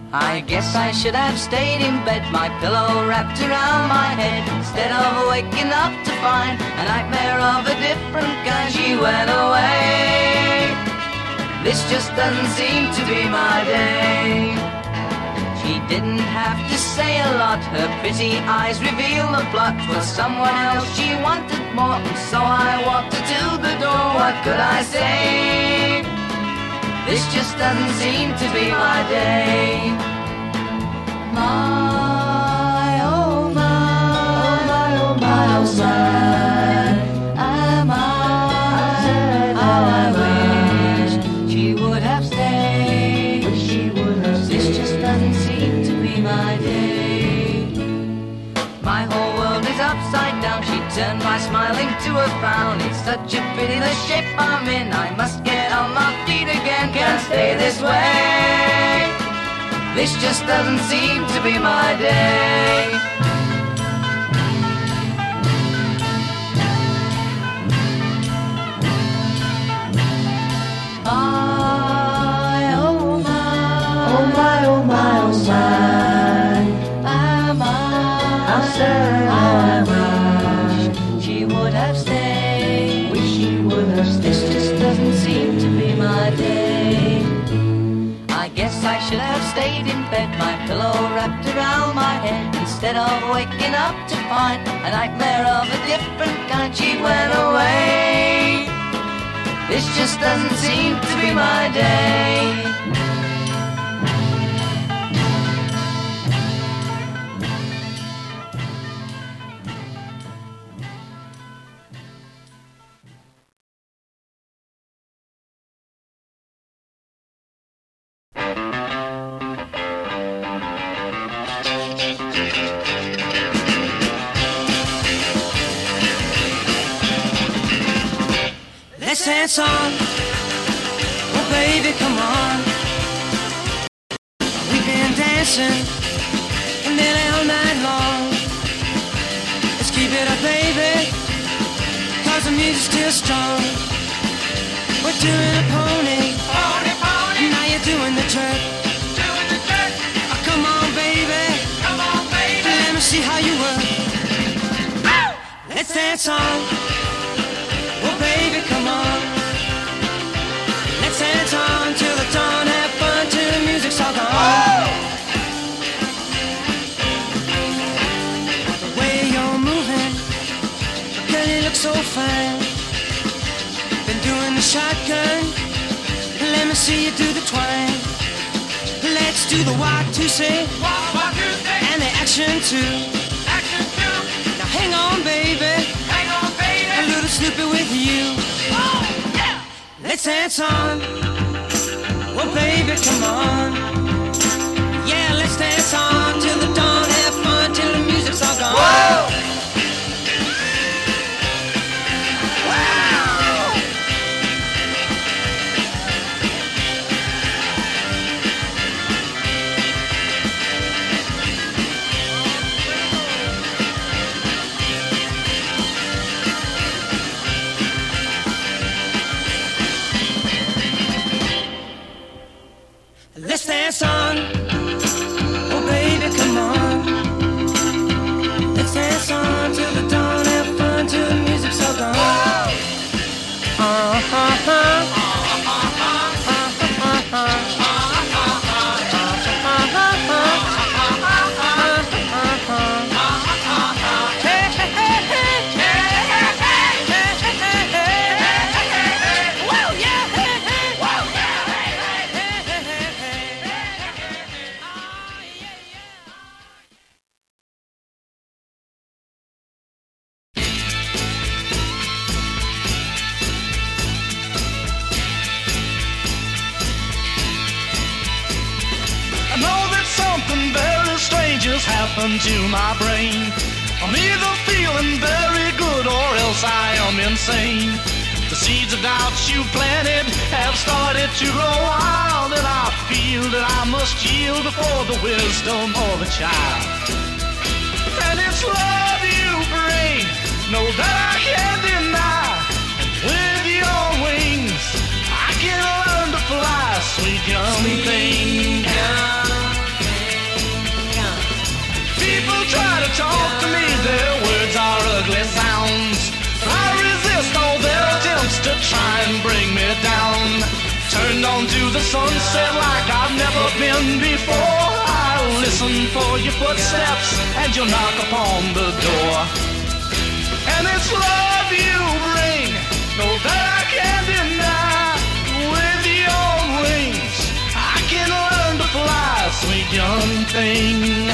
I guess I should have stayed in bed, my pillow wrapped around my head, instead of waking up to find a nightmare of a different kind. She went away. This just doesn't seem to be my day. She didn't have to say a lot, her pretty eyes reveal the plot. Was someone else she wanted more, and so I walked her to the door. What could I say? This just doesn't seem to be my day. My, oh my, oh my, oh my, oh my, am I, how I wish she would have stayed. Wish she would have stayed. This just doesn't seem to be my day. My whole world is upside down, she turned my smiling to a frown. It's such a pity the shape I'm in, I must get on my feet again. Can't stay this way. This just doesn't seem to be my day. My, oh my, oh my, oh my, oh my, am I, how sad I wish she would have stayed. Wish she would have stayed. This just doesn't seem to be my day. I guess I should have stayed in bed, my pillow wrapped around my head, instead of waking up to find a nightmare of a different kind. She went away. This just doesn't seem to be my day. Let's dance on, oh baby, come on. We've been dancing nearly all night long. Let's keep it up, baby, cause the music's still strong. We're doing a pony, pony, pony. Now you're doing the jerk, doing the jerk. Oh, come on, baby, come on, baby. Let me see how you work. Ow! Let's dance on. Oh baby, come on. Let's dance on till the dawn, have fun till the music's all gone. Oh! The way you're moving, girl, you look so fine. Been doing the shotgun, let me see you do the twine. Let's do the walk to say, walk, walk to say, and the action too. Action too. Now hang on, baby. A little snoopy with you. Oh, yeah. Let's dance on. Oh, baby, come on. Yeah, let's dance on till the dawn. Have fun till the music's all gone. Whoa! Let's dance on, oh baby, come on. Let's dance on till the dawn, have fun till the music's all gone. Uh-huh, uh-huh, uh-huh, uh-huh. Happened to my brain. I'm either feeling very good or else I am insane. The seeds of doubts you planted have started to grow wild, and I feel that I must yield before the wisdom of a child. And it's love you bring, know that I can't deny. And with your wings I can learn to fly, sweet young Sweet thing. young Riding on to the sunset like I've never been before. I'll listen for your footsteps and you'll knock upon the door. And it's love you bring, no that I can't deny. With your wings I can learn to fly, sweet young thing.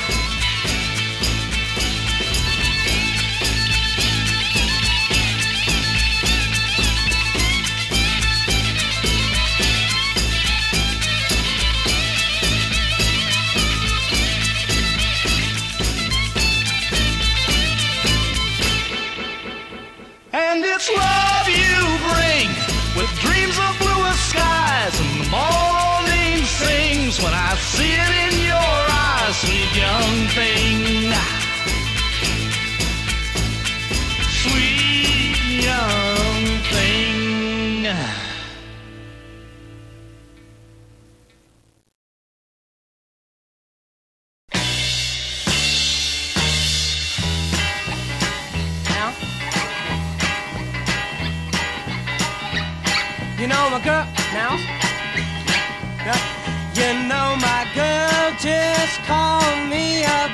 And it's love you bring, with dreams of bluer skies, and the morning sings when I see it in your eyes, sweet young thing. Sweet young thing. You know my girl, now? Yeah. You know my girl just called me up,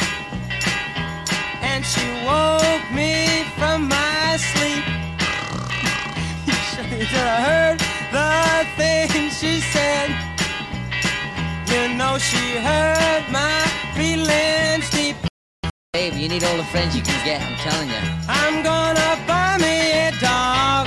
and she woke me from my sleep. You should have heard the things she said. You know she hurt my feelings deep. Babe, you need all the friends you can get, I'm telling you. I'm gonna buy me a dog.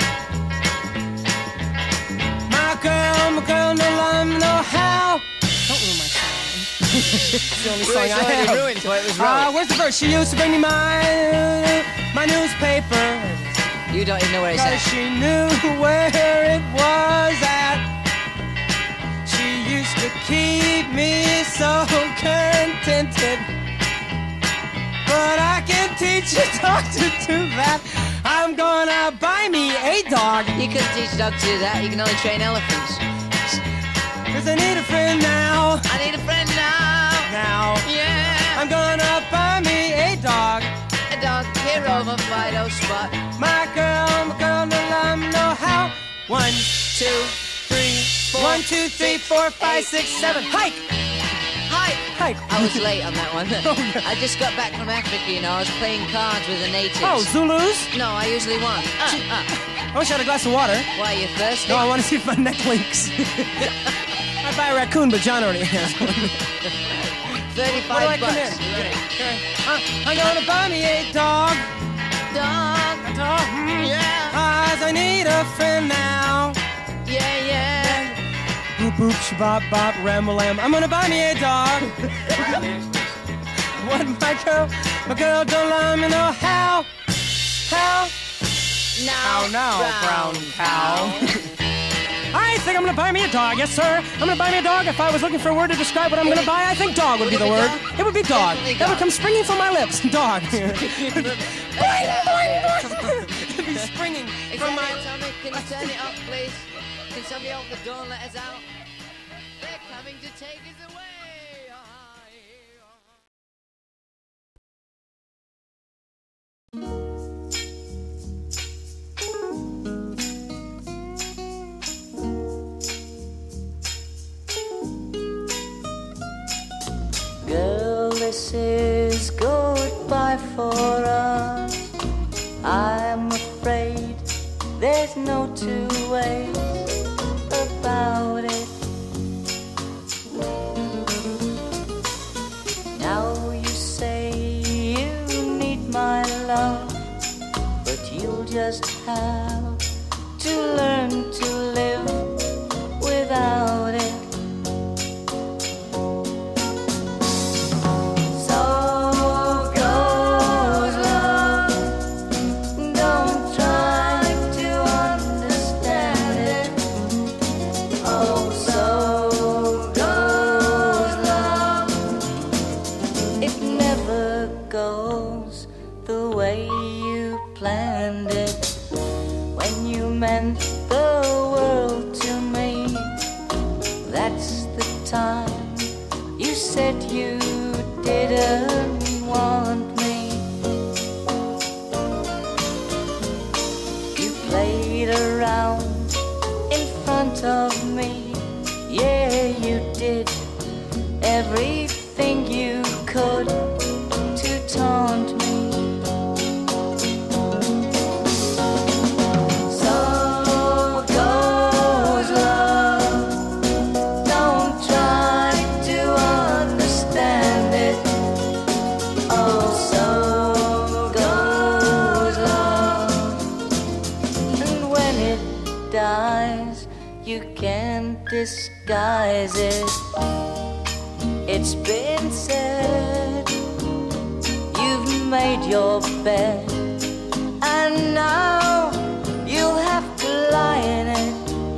Girl, my girl, no love, no how. Don't ruin my song. It's the only song I have. Ruined, so it was Uh, wrong. where's the verse? She used to bring me my my newspaper. You don't even know where it's Cause at. she knew where it was at. She used to keep me so contented. But I can teach a dog to do that. I'm gonna buy me a dog. You couldn't teach a dog to do that, you can only train elephants. Cause I need a friend now. I need a friend now. Now. Yeah. I'm gonna buy me a dog. A dog, here over Fido Spot. My girl, my girl, no love, no how. One, two, three, four. One, two, three, four, five, six, seven. Hike! Hike! Hike! I was late on that one. Oh, yeah. I just got back from Africa, you know. I was playing cards with the natives. Oh, Zulus? No, I usually won. Uh, uh. I wish I had a glass of water. Why, you thirsty? No, I want to see if my neck links. I'd buy a raccoon, but John already has one. thirty-five Where do I come bucks. in? Okay. Uh, I'm gonna buy me a dog. Dog. A dog. Mm. Yeah. Cause I need a friend now. Yeah, yeah. Boop boop shabop bop ram lam. I'm gonna buy me a dog. What my girl, my girl don't let me know how, how. Now, Now, now, brown, brown cow. I think I'm gonna buy me a dog. Yes, sir. I'm gonna buy me a dog. If I was looking for a word to describe what I'm gonna buy, I think dog would be the word. It would be dog. Definitely That would dog. come springing from my lips. Dog. It'd Hey, be springing Is from that my. it, Tommy? Can you turn it up, please? Can somebody open the door and let us out? They're coming to take us away. Girl, this is goodbye for us. I'm afraid there's no two ways about it. Now you say you need my love, but you'll just have to learn to live without it. So go front of me. Yeah, you did everything you could to taunt me. So goes love. Don't try to understand it. Oh, so goes love. And when it dies, you can't disguise it. It's been said, you've made your bed, and now you'll have to lie in it.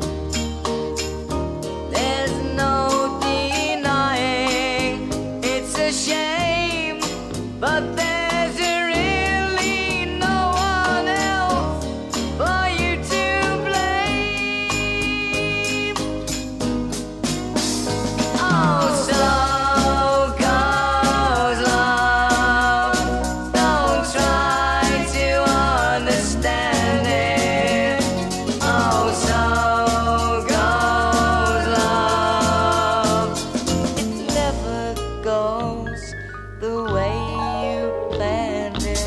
There's no denying it's a shame, but there's really no one else for you to blame. Oh, so goes love. Don't try to understand it. Oh, so goes love. It never goes the way you planned it.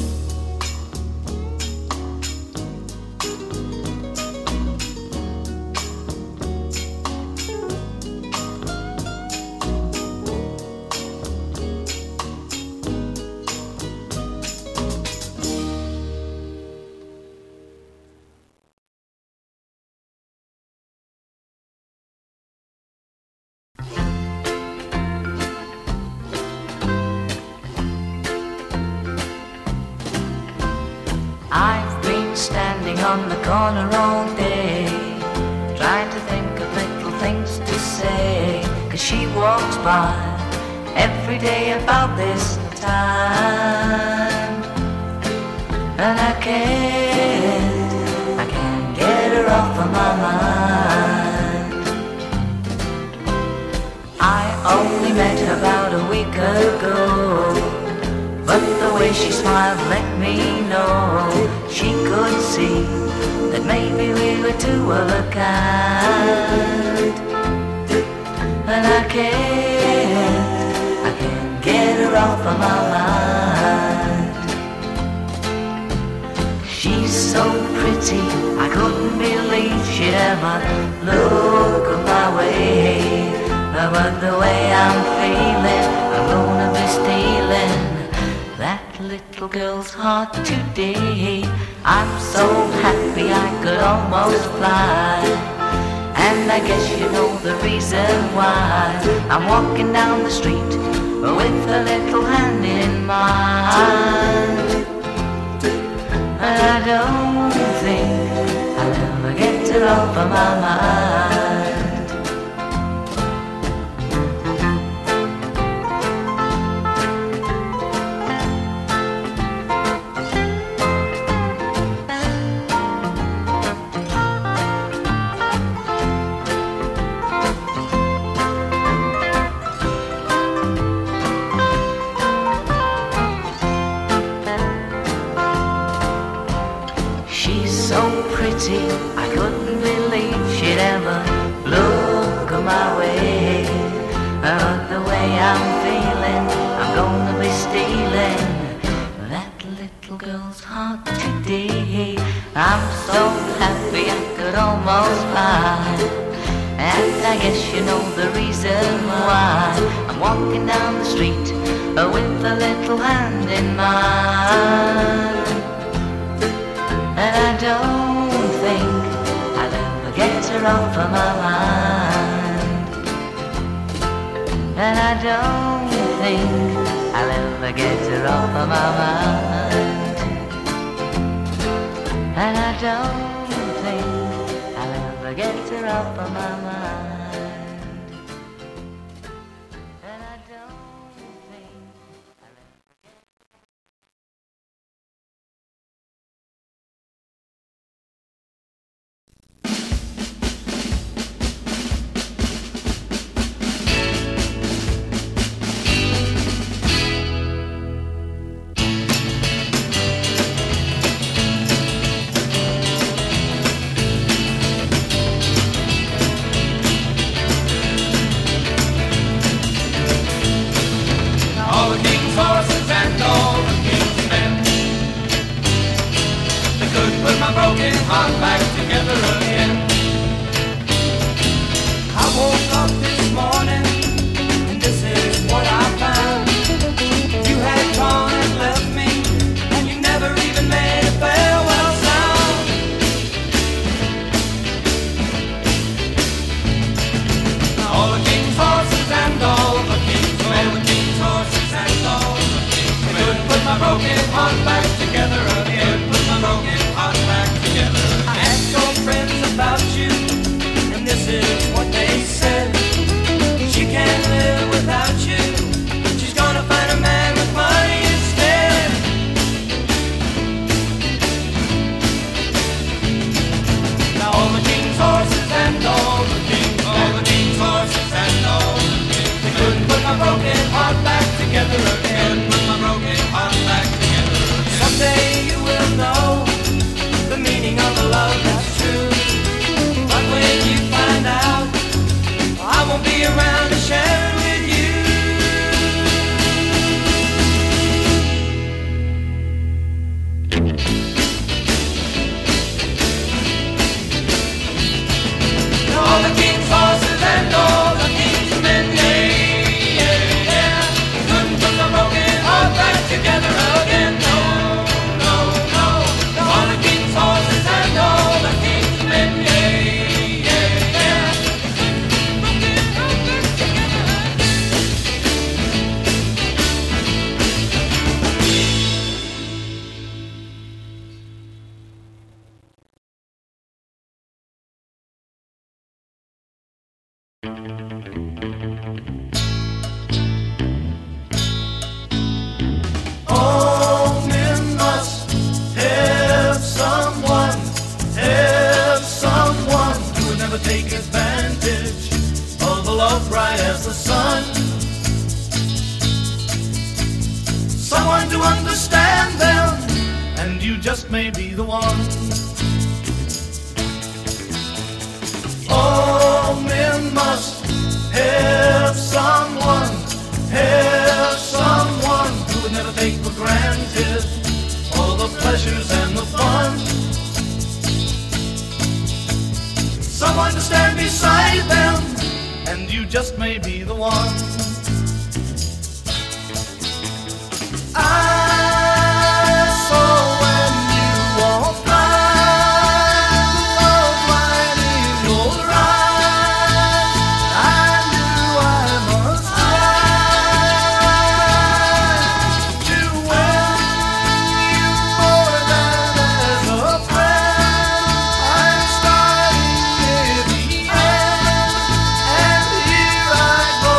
I've been standing on the corner all day, trying to think of little things to say, 'cause she walks by every day about this time, and I can't, I can't get her off of my mind. I only met her about a week ago, but the way she smiled let me know she could see that maybe we were two of a kind. And I can't, I can't get her off of my mind. She's so pretty, I couldn't believe she'd ever look my way. But the way I'm feeling, I'm gonna be stealing that little girl's heart today. I'm so happy I could almost fly, and I guess you know the reason why. I'm walking down the street with her little hand in mine, and I don't think I'll ever get her off of my mind. I couldn't believe she'd ever look my way. But the way I'm feeling, I'm gonna be stealing that little girl's heart today. I'm so happy I could almost fly, and I guess you know the reason why. I'm walking down the street with a little hand in mine, and I don't think I'll ever get her off of my mind. And I don't think I'll ever get her off of my mind. And I don't think I'll ever get her off of my mind. And I don't think I'll ever get to what they said. She can't live without you. She's gonna find a man with money instead. Now all the king's horses and all the king's, all the king's horses and all the king's, they couldn't put my broken heart back together again. Put my broken heart back together again. Someday you will know the meaning of a love that's true. But when you find out, I won't be around to share it with you. All the king's horses and all the king's men, yeah, yeah, yeah, couldn't put the broken heart back together again. No, no, no. All the king's horses and all the king's men, yeah, yeah, yeah. All men must have someone, have someone who would never take advantage of a love bright as the sun. Someone to understand them, and you just may be the one. All men must have someone, have someone who would never take for granted all the pleasures and the fun. Someone to stand beside them, and you just may be the one. I saw when you walked by, love light in your eyes. I knew I must try to win you more than as a friend. I'm starting near the end, and here I go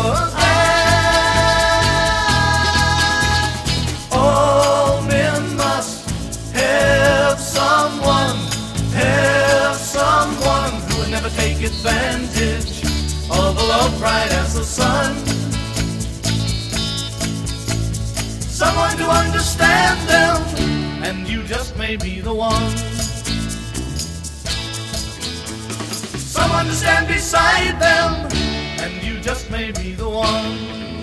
again. All men must have someone, have someone who would never take advantage of a love bright as the sun. Someone to understand them, and you just may be the one. Someone to stand beside them, and you just may be the one.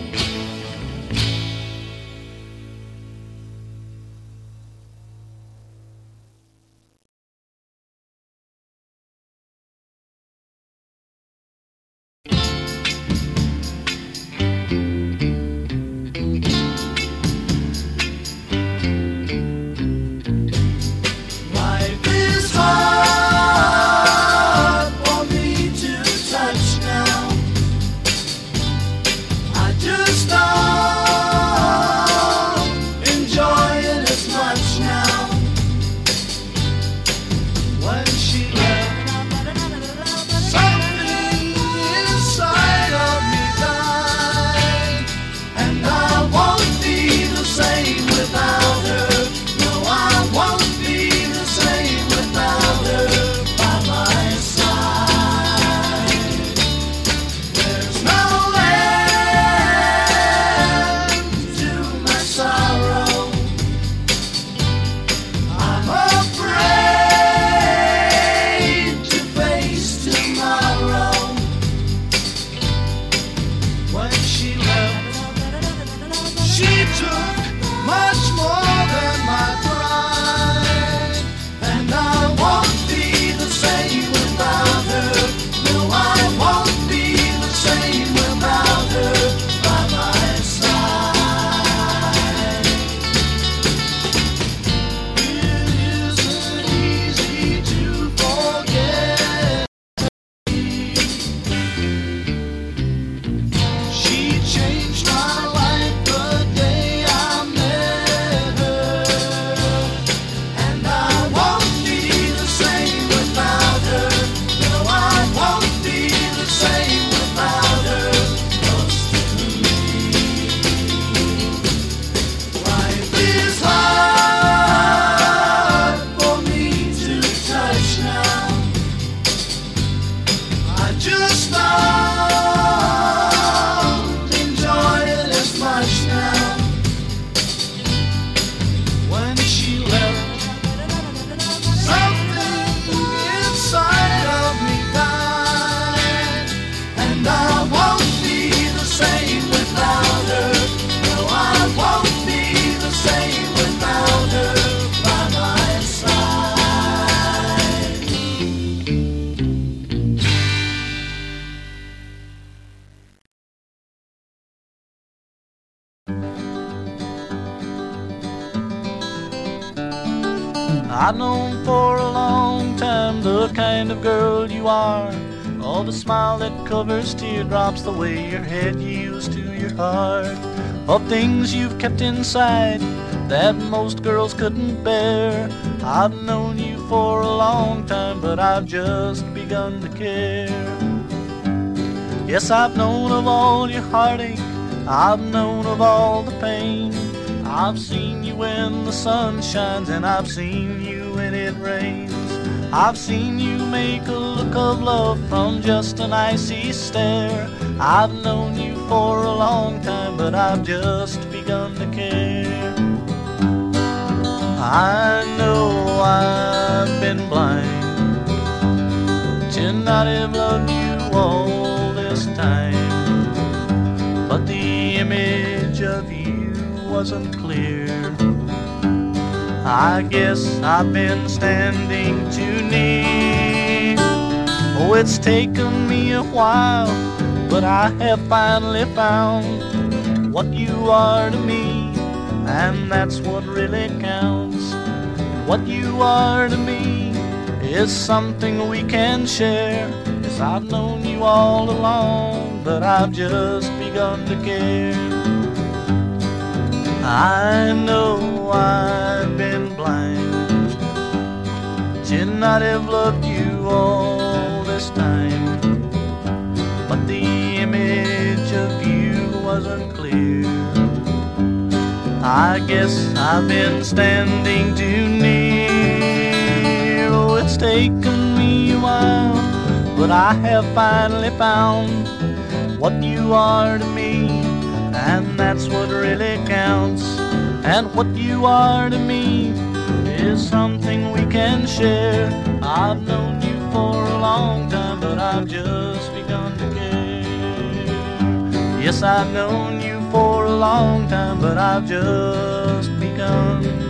Life is hard for me to touch now. I just don't enjoy it as much now. When she left, something inside of me died, and I won't be the same without her. No, I won't be the same without her by my side. I've known for a long time the kind of girl you are. Oh, the smile that covers teardrops, the way your head yields to your heart. Of things you've kept inside that most girls couldn't bear. I've known you for a long time, but I've just begun to care. Yes, I've known of all your heartache, I've known of all the pain. I've seen you when the sun shines, and I've seen you when it rains. I've seen you make a look of love from just an icy stare. I've known you for a long time, but I've just begun to care. I know I've been blind to not have loved you all this time, but the image of you wasn't clear. I guess I've been standing too near. Oh, it's taken me a while, but I have finally found what you are to me, and that's what really counts. What you are to me is something we can share. Yes, I've known you all along, but I've just begun to care. I know I've been blind to not have loved you all this time, but the image of you wasn't clear. I guess I've been standing too near. Oh, it's taken me a while, but I have finally found what you are to me, and that's what really counts. And what you are to me is something we can share. I've known you for a long time, but I've just begun to care. Yes, I've known you for a long time, but I've just begun